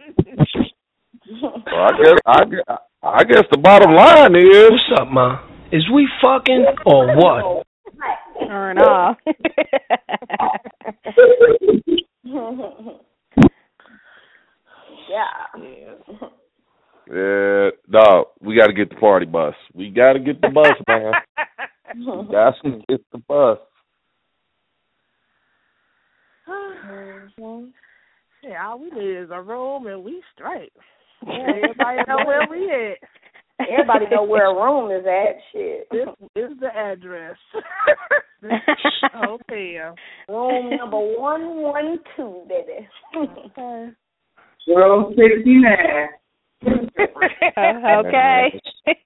Speaker 4: Well, I guess I guess, I guess the bottom line is,
Speaker 14: what's up, ma? Is we fucking or what?
Speaker 13: Turn off.
Speaker 6: Yeah.
Speaker 4: Yeah, dog. We got to get the party bus. We got to get the bus, man. We got to get the bus.
Speaker 7: Yeah, all we need is a room and we straight. Everybody know where we at.
Speaker 6: Everybody know where a room is at. Shit.
Speaker 7: This is the address. Hotel.
Speaker 6: Room number one one two, baby.
Speaker 3: Okay. Room sixty-nine.
Speaker 13: Okay.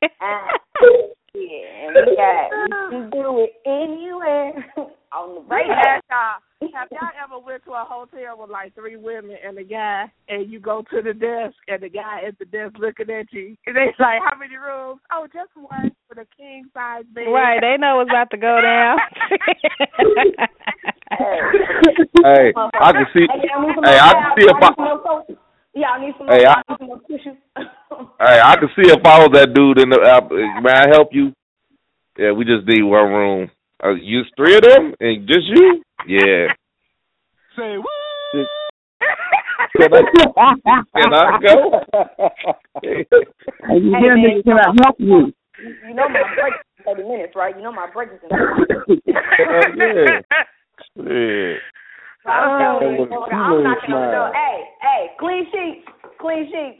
Speaker 6: Yeah, and we got you can do it anywhere on the radio.
Speaker 7: Have, have y'all ever went to a hotel with like three women and a guy, and you go to the desk and the guy at the desk looking at you, and they like, how many rooms? Oh, just one with a king size bed.
Speaker 13: Right, they know what's about to go down.
Speaker 4: Hey, I can see. Hey, I can see if I.
Speaker 6: Yeah, I need some
Speaker 4: hey,
Speaker 6: more,
Speaker 4: I,
Speaker 6: I need some more tissues.
Speaker 4: Hey, I can see if I was that dude in the. Uh, may I help you? Yeah, we just need one room. Uh, you three of them and just you? Yeah.
Speaker 10: Say what?
Speaker 4: Can I, can I go?
Speaker 3: Hey, you hear me? Can I help you?
Speaker 6: You know my break is thirty minutes, right? You know my break is in thirty minutes.
Speaker 4: uh, yeah. Yeah.
Speaker 6: I'm, telling you, I'm knocking on the door. Hey, hey, clean sheets, clean sheets.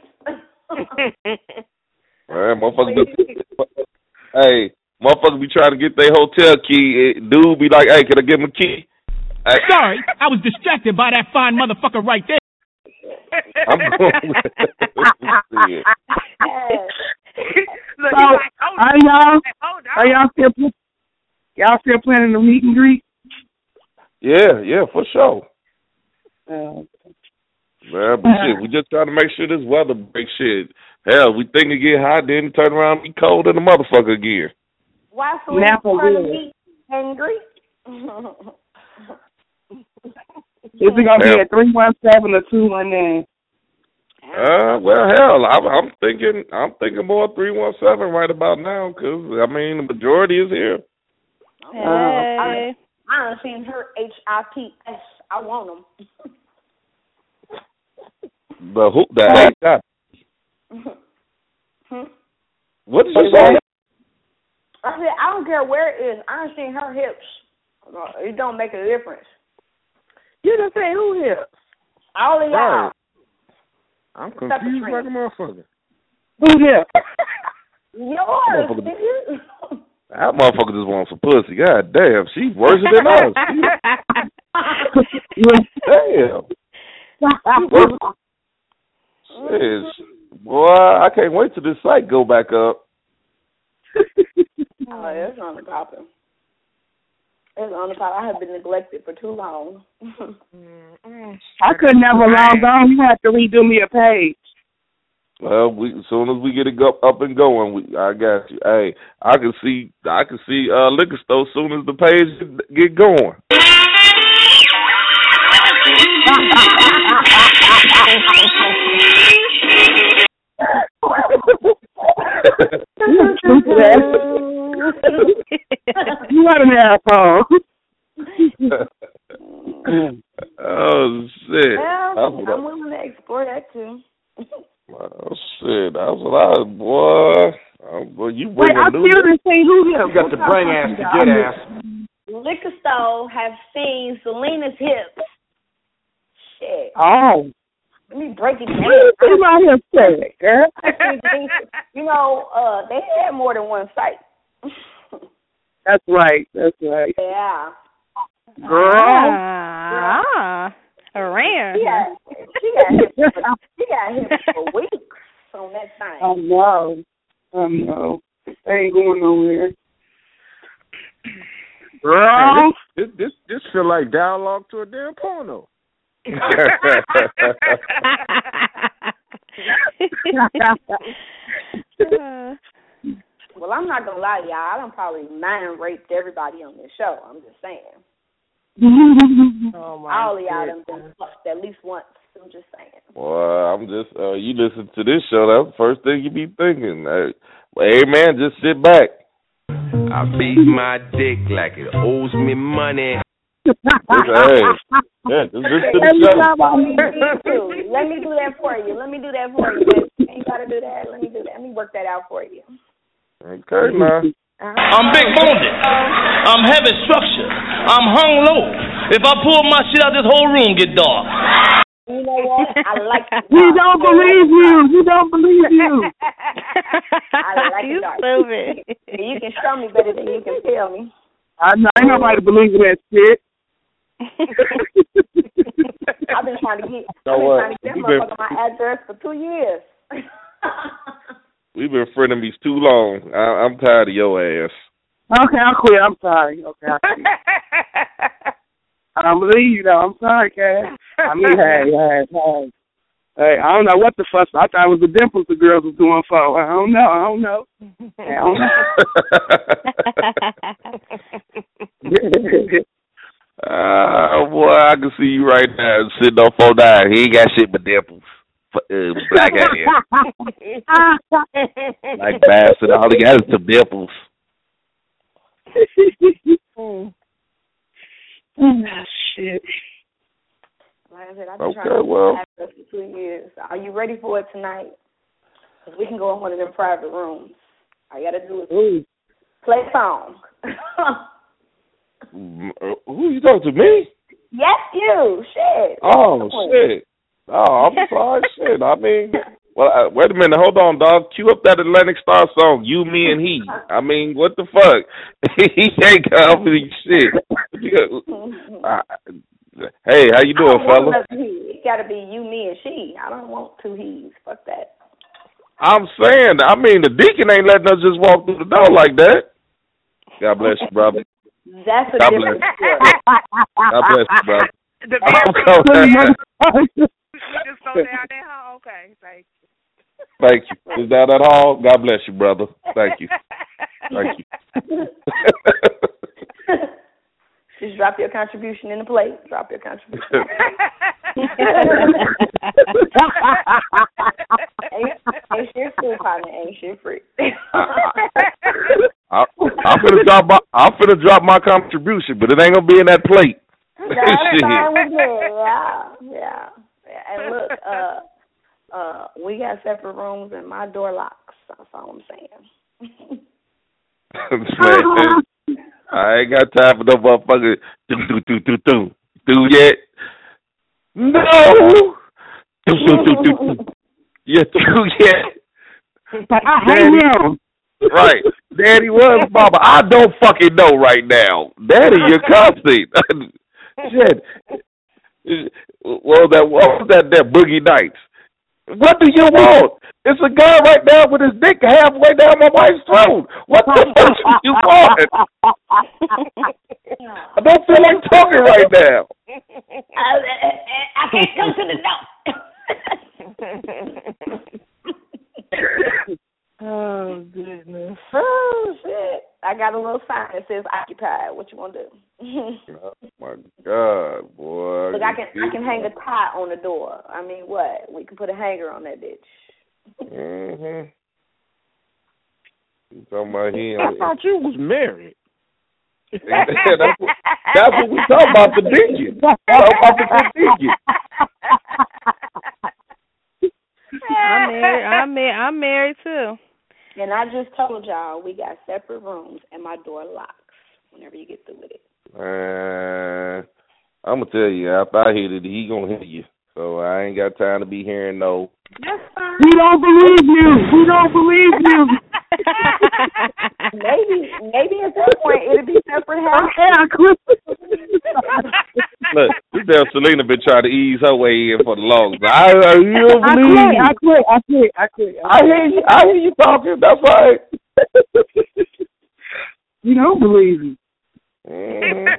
Speaker 4: Man, motherfuckers be, hey, motherfuckers be trying to get their hotel key. Dude be like, hey, can I get my key? Hey.
Speaker 17: Sorry, I was distracted by that fine motherfucker right there.
Speaker 4: I'm going with it.
Speaker 3: So, are y'all, are y'all still, y'all still planning the meet and greet?
Speaker 4: Yeah, yeah, for sure.
Speaker 3: Uh,
Speaker 4: Man, but shit, we just trying to make sure this weather breaks shit. Hell, we think it get hot, then turn around and be cold in the motherfucker again.
Speaker 6: Why so we trying to meet and greet?
Speaker 3: Is it gonna be a three one seven or two one nine?
Speaker 4: Uh, well, hell, I'm, I'm thinking, I'm thinking more three one seven right about now, cause I mean the majority is here.
Speaker 13: Hey.
Speaker 6: I, I done seen her H I P S. I want them.
Speaker 4: The who? The H I P.
Speaker 6: Hmm?
Speaker 4: What did you say?
Speaker 6: I said I don't care where it is. I done seen her hips. It don't make a difference.
Speaker 7: You didn't say who hips?
Speaker 6: All of y'all.
Speaker 5: Right. I'm confused like a motherfucker.
Speaker 3: Who hips?
Speaker 6: Yours.
Speaker 4: Motherfucker. That motherfucker just wants some pussy. God damn, she's worse than us. Damn. Shit. Boy, I can't wait till this site go back up.
Speaker 6: Oh, it's on the popping. It's on the pop. I have been neglected for too long.
Speaker 3: I could never log on. You have to redo me a page.
Speaker 4: Well, we as soon as we get it go, up and going, we, I got you. Hey, I can see, I can see uh, liquor store as soon as the page get going.
Speaker 3: You want an asshole?
Speaker 4: Oh shit!
Speaker 6: Well, I'm willing to explore that too.
Speaker 4: Oh shit! That's what I boy. Oh, boy, you bring
Speaker 3: Wait, I
Speaker 4: a new.
Speaker 3: still didn't see who him.
Speaker 10: You got to bring ass to get ass.
Speaker 6: Liquor store have seen Selena's hips. Shit.
Speaker 3: Oh.
Speaker 6: Let me break it down.
Speaker 3: Who's out here saying it, girl?
Speaker 6: You know, uh, they had more than one site.
Speaker 3: That's right. That's right.
Speaker 6: Yeah.
Speaker 3: Girl.
Speaker 13: Ah, around.
Speaker 6: She got, she got hips for, she got hips for weeks on that thing.
Speaker 3: Oh no. Oh no. They ain't going nowhere. Girl.
Speaker 5: Hey, this, this this feel like dialogue to a damn porno.
Speaker 6: Well, I'm not gonna lie to y'all. I done probably mind raped everybody on this show. I'm just saying.
Speaker 7: Oh my
Speaker 6: All of y'all done been fucked at least once. I'm just saying.
Speaker 4: Well, I'm just uh, you listen to this show. That's the first thing you be thinking. Hey, well, hey man, just sit back.
Speaker 9: I beat my dick like it owes me money.
Speaker 4: Hey, yeah, just listen to the show.
Speaker 6: Let me do that for you. Let me do that for you. You ain't gotta do that. Let me do that. Let me work that out for you.
Speaker 4: Okay, man.
Speaker 18: I'm big boned. I'm heavy structure. I'm hung low. If I pull my shit out, this whole room get dark.
Speaker 6: You know what? I like it.
Speaker 3: We don't believe you. We don't believe you.
Speaker 6: I like
Speaker 13: You
Speaker 6: it dark.
Speaker 13: stupid.
Speaker 6: You can show me better than you can tell me.
Speaker 3: I know ain't nobody believing that shit.
Speaker 6: I've been trying to get,
Speaker 4: So
Speaker 6: I've been
Speaker 4: what?
Speaker 6: trying to get
Speaker 4: You
Speaker 6: motherfucker
Speaker 4: been-
Speaker 6: my address for two years.
Speaker 4: We've been frenemies too long. I, I'm tired of your ass.
Speaker 3: Okay, I'll quit. I'm sorry. Okay, I'll quit. I don't believe you, though. I'm sorry, Cass. I mean, hey, hey, hey. Hey, I don't know what the fuss. I thought it was the dimples the girls was doing for. I don't know. I don't know. I don't know.
Speaker 4: uh, boy, I can see you right now sitting on four nine. He ain't got shit but dimples. Uh, black ass. Like bastard. All he got is some dimples.
Speaker 3: Oh, shit.
Speaker 6: Like I said, I've been
Speaker 4: Okay,
Speaker 6: trying to
Speaker 4: well.
Speaker 6: get my address for two years. Are you ready for it tonight? Because we can go in one of them private rooms. All you got to do is
Speaker 3: Ooh.
Speaker 6: play a song.
Speaker 4: Who you talking to, me?
Speaker 6: Yes, you. Shit.
Speaker 4: Oh, shit. Oh, I'm sorry. Shit. I mean, well, uh, wait a minute. Hold on, dog. Cue up that Atlantic Star song, You, Me, and He. I mean, what the fuck? He ain't covering shit. Uh, hey, how you doing, fella?
Speaker 6: It got to be you, me, and she. I don't want two he's. Fuck that.
Speaker 4: I'm saying, I mean, the deacon ain't letting us just walk through the door like that. God bless you, brother.
Speaker 6: That's a
Speaker 4: God
Speaker 6: different
Speaker 4: bless.
Speaker 6: story.
Speaker 4: God bless you, brother.
Speaker 7: The you just go down there, huh? Okay, thank you.
Speaker 4: Thank you. Is that at all? God bless you, brother. Thank you. Thank you.
Speaker 6: Just drop your contribution in the plate. Drop your contribution. ain't, ain't shit free, partner. Ain't shit free.
Speaker 4: I, I'm gonna drop my I'm gonna drop my contribution, but it ain't gonna be in that plate.
Speaker 6: That's fine with me. Yeah, yeah. And look, uh, uh, we got separate rooms, and my door locks. That's all I'm saying.
Speaker 4: Man, I ain't got time for no motherfucker do do do do do do yet. No. Do do do do do. Yeah, do yet.
Speaker 3: I hate him.
Speaker 4: Right. Daddy was Baba. I don't fucking know right now. Daddy, you're constant. Shit. Well, that what was that? That Boogie Nights. What do you want? It's a guy right now with his dick halfway down my wife's throat. What the fuck do you want? I don't feel like talking right now.
Speaker 6: I, I, I can't come to the door. I got a little sign that says occupied. What you want to do?
Speaker 4: Oh my God, boy!
Speaker 6: Look, I can I can hang a tie on the door. I mean, what? We can put a hanger on that bitch.
Speaker 4: Mhm. You talking about him?
Speaker 5: I thought you was married.
Speaker 4: that's, what, that's what we talking about, the digit. Talking about the digit.
Speaker 13: I'm married. I'm married. I'm married too.
Speaker 6: And I just told y'all we got separate rooms and my door locks whenever you get through with it.
Speaker 4: Uh, I'm gonna tell you, after I hit it, he gonna hit you. So I ain't got time to be hearing no.
Speaker 6: That's fine.
Speaker 3: We don't believe you. We don't believe you.
Speaker 6: maybe, maybe at that point it'll be separate houses.
Speaker 4: Look, this damn Selena been trying to ease her way in for the longest. I, I, you don't
Speaker 3: I
Speaker 4: believe
Speaker 3: quit.
Speaker 4: me.
Speaker 3: I quit. I quit. I quit.
Speaker 4: I hear you. I hear you talking. That's right.
Speaker 3: You don't believe me.
Speaker 4: Mm-hmm.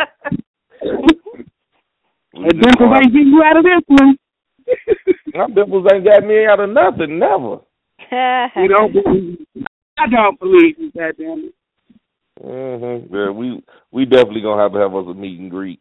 Speaker 3: And Dimples ain't getting you out of this one.
Speaker 4: My Dimples ain't got me out of nothing, never.
Speaker 3: You don't believe me. I don't believe you, goddamn it.
Speaker 4: Mm-hmm. Yeah, we we definitely gonna have to have us a meet and greet.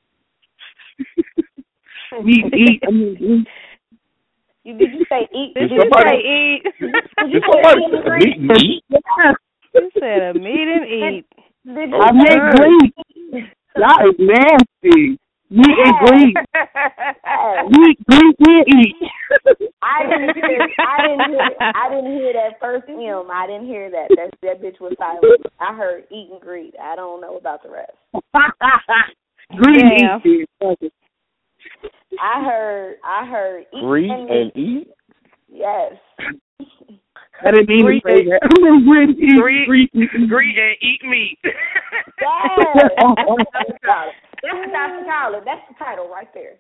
Speaker 3: Meet and eat. I mean, eat.
Speaker 6: You did you say eat?
Speaker 13: Did,
Speaker 4: Did
Speaker 13: you
Speaker 4: somebody-
Speaker 13: say eat?
Speaker 6: Did you
Speaker 4: Did
Speaker 6: say
Speaker 4: somebody
Speaker 6: eat and
Speaker 4: say
Speaker 6: greet?
Speaker 4: meet and eat?
Speaker 13: You said a meet and eat.
Speaker 6: Did you
Speaker 3: I
Speaker 6: say
Speaker 3: make greet. Y'all is nasty. Meet and greet. Meet, greet, and eat.
Speaker 6: I didn't hear. I didn't hear. I didn't hear that first M. I didn't hear that. That that bitch was silent. I heard eat and greet. I don't know about the rest.
Speaker 3: Greet
Speaker 13: Yeah.
Speaker 3: and eat. bitch.
Speaker 6: I heard. I heard eat
Speaker 4: Greet
Speaker 6: and
Speaker 4: and
Speaker 6: eat.
Speaker 4: eat?
Speaker 6: Yes.
Speaker 3: I didn't mean
Speaker 19: Greet
Speaker 3: to say that. I mean, greet, eat,
Speaker 19: Greet,
Speaker 3: greet,
Speaker 19: greet and eat meat.
Speaker 6: Yes. That's what Doctor Collar. That's what Doctor Collar. That's the title right there.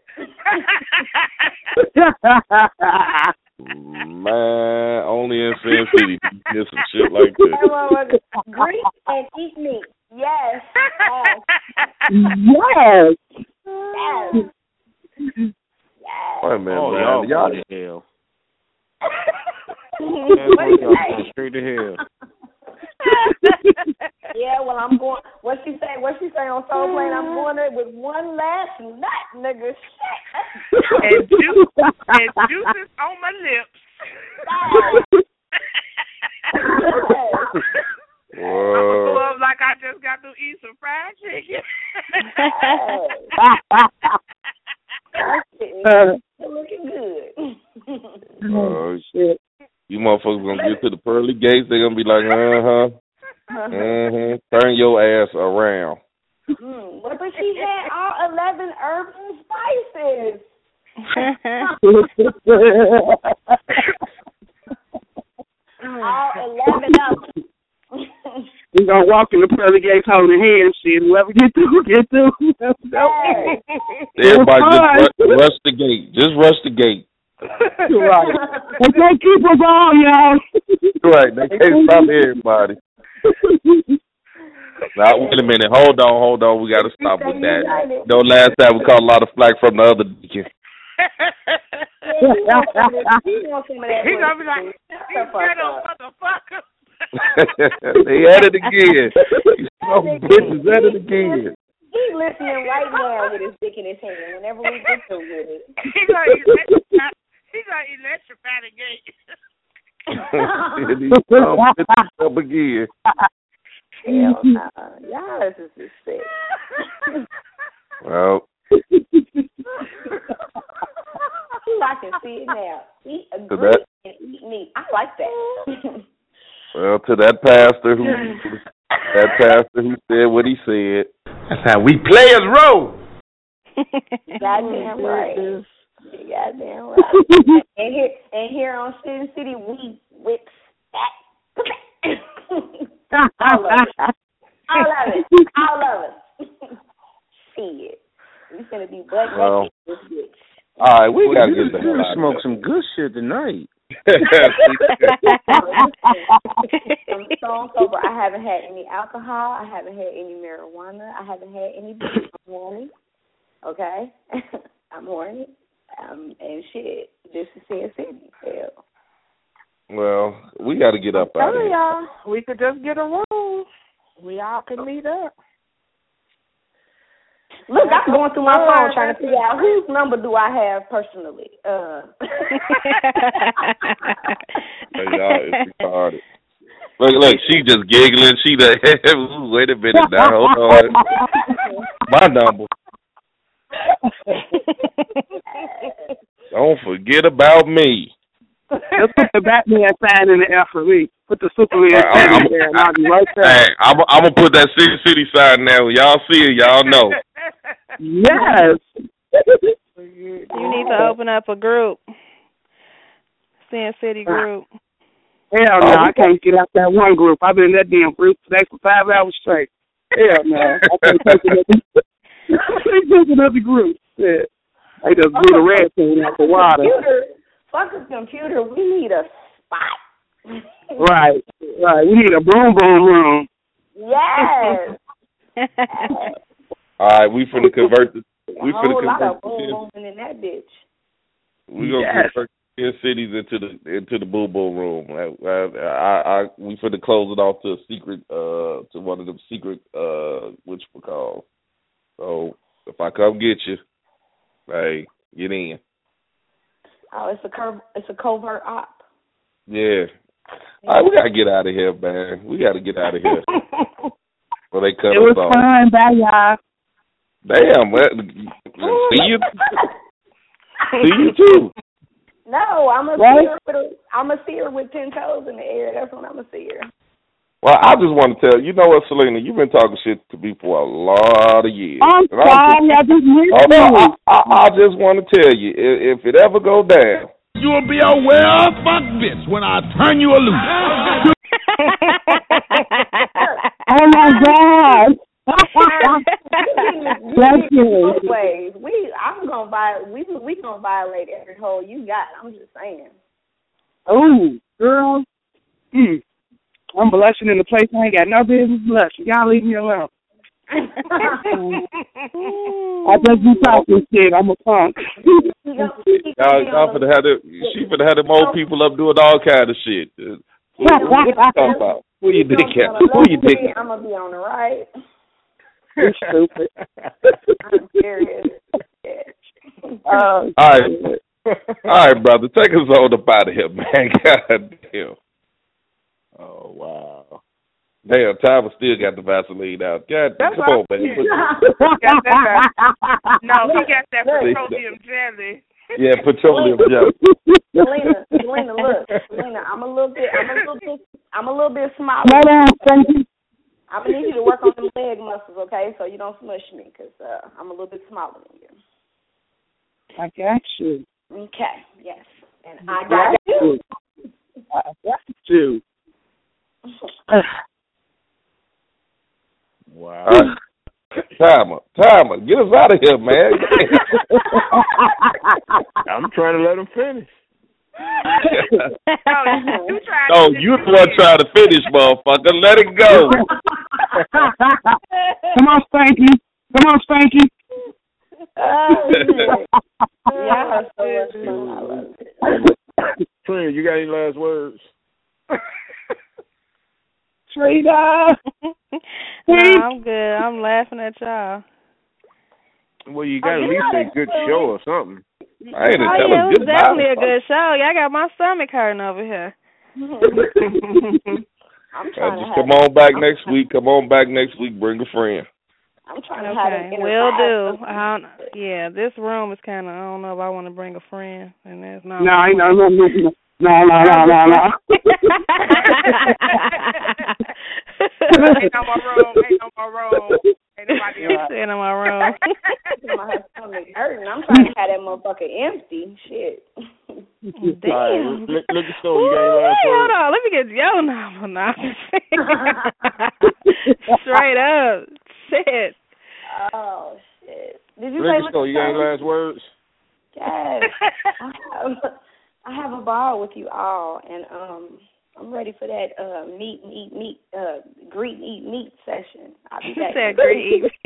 Speaker 4: Man, only in Sin City you get some shit like that.
Speaker 6: Greet and eat meat. Yes.
Speaker 3: Yes.
Speaker 6: Yes. Yes.
Speaker 4: Wait a minute,
Speaker 5: Oh,
Speaker 4: man.
Speaker 5: y'all
Speaker 4: Y'all,
Speaker 5: go to hell.
Speaker 6: What
Speaker 5: That's
Speaker 6: you
Speaker 5: y'all
Speaker 6: say?
Speaker 5: going straight to hell.
Speaker 6: Yeah, well, I'm going. What she say? What she say on Soul Plane? I'm going there with one last nut, nigga. Shit.
Speaker 19: and juice and juices on my lips. I'm gonna go up like I just got to eat some fried chicken.
Speaker 6: You're looking good.
Speaker 4: oh, shit. You motherfuckers gonna get to the pearly gates, they gonna be like, uh-huh. Mm-hmm. Turn your ass around.
Speaker 6: Mm, but, but she had all eleven herbs and spices. all eleven of them.
Speaker 3: We gonna walk in the pearly gates holding hands, shit. Whoever get through, get through.
Speaker 4: Everybody just rush, rush the gate. Just rush the gate.
Speaker 3: Right. They can't keep us on, y'all.
Speaker 4: Right. They can't stop everybody. Now, wait a minute. Hold on, hold on. We got to stop with that. You know, last time we caught a lot of flack from the other deacon.
Speaker 6: He's gonna be like,
Speaker 19: "These ghetto motherfuckers."
Speaker 4: They at it again. These some bitches at it again.
Speaker 6: He's listening right now with his dick in his hand. Whenever we get through with it,
Speaker 19: he's gonna electrify, he's gonna electrify the gate.
Speaker 4: These some bitches up again.
Speaker 6: Hell nah. Y'all is just sick.
Speaker 4: Well.
Speaker 6: I can see it now. Eat a
Speaker 4: To
Speaker 6: great
Speaker 4: that,
Speaker 6: and eat meat. I like that.
Speaker 4: well, to that pastor who that pastor who said what he said.
Speaker 8: That's how we players roll.
Speaker 6: Goddamn right. You goddamn right. And here and here on Sin City we whip that. All of it. All of it. All of it. See it. We finna be butt naked
Speaker 4: Well,
Speaker 6: this bitch.
Speaker 4: all right, we
Speaker 5: well,
Speaker 4: gotta
Speaker 5: you,
Speaker 4: get the
Speaker 5: you
Speaker 4: hell out
Speaker 5: smoke
Speaker 4: of
Speaker 5: some good shit tonight.
Speaker 6: I'm so sober. I haven't had any alcohol. I haven't had any marijuana. I haven't had any beer. I'm horny. Okay? I'm horny. Um, and shit. Just to see a city. Hell.
Speaker 4: Well, we got to get up out of
Speaker 7: Tell
Speaker 4: here.
Speaker 7: y'all, we could just get a room. We all can meet up.
Speaker 6: Look, I'm going through my phone trying to figure out whose number do I have personally. Uh.
Speaker 4: Hey, y'all, it's retarded. Look, look, she just giggling. She the wait a minute now. Hold on. My number. Don't forget about me.
Speaker 3: Let's put the Batman sign in the F for me. Put the Superman sign in there, and I'll be right there.
Speaker 4: Hey, I'm, I'm gonna put that City City sign there. Y'all see it, y'all know.
Speaker 3: Yes.
Speaker 13: You need to open up a group. Sin City group.
Speaker 3: Hell no, I can't get out that one group. I've been in that damn group today for five hours straight. Hell no. I can't take another, I can't take another group. Yeah. I just blew the red thing out the water.
Speaker 6: Computer. Fuck a computer. We need a spot.
Speaker 3: Right. Right. We need a boom boom room.
Speaker 6: Yes.
Speaker 4: All right, we finna convert the we
Speaker 6: a
Speaker 4: finna
Speaker 6: whole lot
Speaker 4: convert
Speaker 6: of boom boom in that bitch.
Speaker 4: We gonna
Speaker 3: Yes.
Speaker 4: convert ten cities into the into the boom boom room. I, I, I, I we finna close it off to a secret uh to one of them secret uh which we call. So if I come get you, hey, get in.
Speaker 6: Oh, it's a cur- it's a covert op.
Speaker 4: Yeah. All right, we gotta get out of here, man. We gotta get out of here. Well, they cut
Speaker 3: It
Speaker 4: us
Speaker 3: was
Speaker 4: off.
Speaker 3: fun. Bye, y'all.
Speaker 4: Damn, man. See you. See you too.
Speaker 6: No, I'm a
Speaker 3: Right?
Speaker 6: seer with a, I'm a seer with ten toes in the air. That's when I'm a seer.
Speaker 4: Well, I just want to tell you, you know what, Selena, you've been talking shit to me for a lot of years.
Speaker 3: I'm
Speaker 4: And I
Speaker 3: sorry. I
Speaker 4: just,
Speaker 3: just missed
Speaker 4: oh, no,
Speaker 3: you.
Speaker 4: I, I, I just want to tell you, if, if it ever go down,
Speaker 17: You'll be a well-fuck bitch when I turn you loose.
Speaker 3: Oh my God. Bless you.
Speaker 6: Both ways. We, I'm gonna violate. We, we gonna violate every hole you got. I'm just saying.
Speaker 3: Oh, girl. Hmm. I'm blushing in the place I ain't got no business blushing. Y'all leave me alone. I just be talking shit. I'm a punk.
Speaker 4: y'all, y'all finna have the, she finna have them old people up doing all kind of shit. What, what you talking about? Who you dick at? Who you dick at?
Speaker 6: I'm gonna be on the right.
Speaker 3: You're stupid.
Speaker 6: I'm serious.
Speaker 3: Uh,
Speaker 4: All right. All right, brother. Take us on up out of here, man. God damn. Oh, wow. Damn, Tyler still got the Vaseline out. God damn. Come on, man.
Speaker 19: He got that, no, he got that petroleum jelly.
Speaker 4: Yeah, petroleum jelly.
Speaker 6: Selena, Selena, look, Selena, I'm a little bit, I'm a little bit, I'm a little bit smaller.
Speaker 3: Hold on, thank you.
Speaker 6: I'm gonna need you to work on them leg muscles, okay? So you don't smush me, cause uh, I'm a little bit smaller than you.
Speaker 3: I got you.
Speaker 6: Okay, yes, and I got you.
Speaker 3: I got you.
Speaker 4: Wow. Timer, timer, get us out of here, man.
Speaker 5: I'm trying to let him finish.
Speaker 19: no, you trying
Speaker 4: No,
Speaker 19: to
Speaker 4: you the one trying to finish, motherfucker. Let it go.
Speaker 3: Come on, Spanky. Come on, Spanky.
Speaker 6: Oh, yeah, so much fun. I love it.
Speaker 5: Trina, you got any last words?
Speaker 3: Trina.
Speaker 13: No, I'm good. I'm laughing at y'all.
Speaker 5: Well, you got
Speaker 6: Oh,
Speaker 5: at
Speaker 6: you
Speaker 5: least
Speaker 6: know
Speaker 5: a good show or something.
Speaker 4: I ain't
Speaker 13: Oh,
Speaker 4: tell
Speaker 13: yeah,
Speaker 4: him
Speaker 13: it was
Speaker 4: goodbye.
Speaker 13: definitely a good show. Y'all got my stomach hurting over here.
Speaker 6: I'm
Speaker 4: Uh,
Speaker 6: trying
Speaker 4: just
Speaker 6: to
Speaker 4: come
Speaker 6: have,
Speaker 4: on back
Speaker 6: I'm,
Speaker 4: next week. Come on back next week. Bring a friend.
Speaker 6: I'm trying to have an
Speaker 13: Okay,
Speaker 6: inner
Speaker 13: will
Speaker 6: vibe.
Speaker 13: do. I don't, yeah, this room is kind of, I don't know if I want to bring a friend, and that's not.
Speaker 3: No, I no, no, no, no, no, no, no, no.
Speaker 19: ain't no more room, ain't no more room. Ain't nobody else.
Speaker 13: in my room.
Speaker 6: My stomach hurting. I'm trying to have that motherfucker empty. Shit.
Speaker 13: Damn.
Speaker 5: All right, look, look at Stone. You got any
Speaker 13: Ooh,
Speaker 5: last
Speaker 13: hey, hold
Speaker 5: words?
Speaker 13: on, let me get your number now. Straight up. Shit.
Speaker 6: Oh shit. Did you
Speaker 5: Look
Speaker 6: say
Speaker 5: at Stone. You got any last words?
Speaker 6: Yes. I have, I have a ball with you all, and um, I'm ready for that uh meet, meet, meet, uh, greet, eat, meet session. I'll be back.
Speaker 13: Said great evening.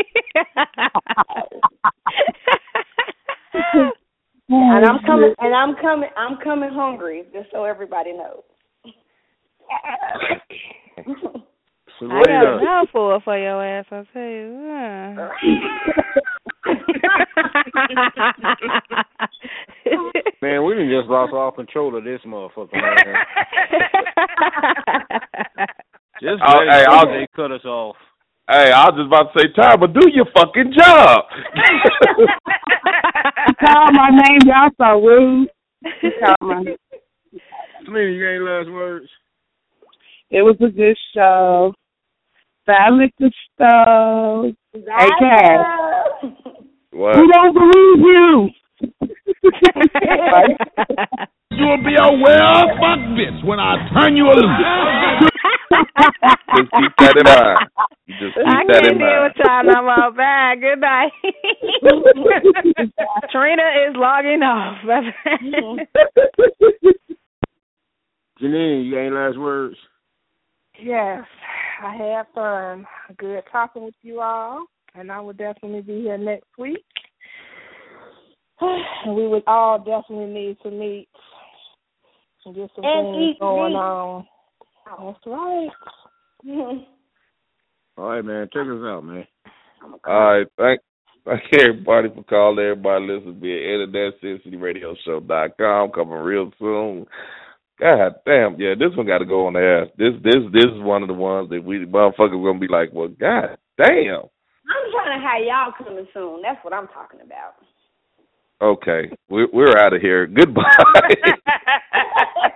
Speaker 6: And I'm coming, and I'm coming, I'm coming hungry, just so everybody knows.
Speaker 5: So
Speaker 13: I got a mouthful for your ass, I tell you. Uh.
Speaker 5: Man, we done just lost all control of this motherfucker, man. Just
Speaker 4: Oh,
Speaker 5: let
Speaker 4: hey,
Speaker 5: it
Speaker 4: I'll-
Speaker 5: go, they cut us off.
Speaker 4: Hey, I was just about to say, Ty, but do your fucking job.
Speaker 3: You called my name, y'all so rude. You called my name.
Speaker 5: Selena, you ain't last words?
Speaker 3: It was a good show. Family good stuff. Hey, Cass.
Speaker 4: What?
Speaker 3: We don't believe you.
Speaker 17: You'll be a well-fuck bitch when I turn you loose.
Speaker 4: Just keep that in mind. You just keep
Speaker 13: I
Speaker 4: that
Speaker 13: can't
Speaker 4: in
Speaker 13: deal
Speaker 4: mind.
Speaker 13: with y'all no more. Bye. Good night. Trina is logging off.
Speaker 5: Janine, you ain't last words?
Speaker 7: Yes, I had fun. Good talking with you all, and I will definitely be here next week. And we would all definitely need to meet and get some
Speaker 6: And
Speaker 7: things
Speaker 6: eat
Speaker 7: going
Speaker 6: meat.
Speaker 7: on. That's right.
Speaker 5: All right, man. Check us out, man.
Speaker 4: All right, thank thank everybody for calling. Everybody listen via internet, sin city radio show dot com. Coming real soon. God damn, yeah, this one got to go on the air. This this this is one of the ones that we motherfuckers gonna be like, well, god damn.
Speaker 6: I'm trying to have y'all coming soon. That's what I'm talking about.
Speaker 4: Okay, we're we're out of here. Goodbye.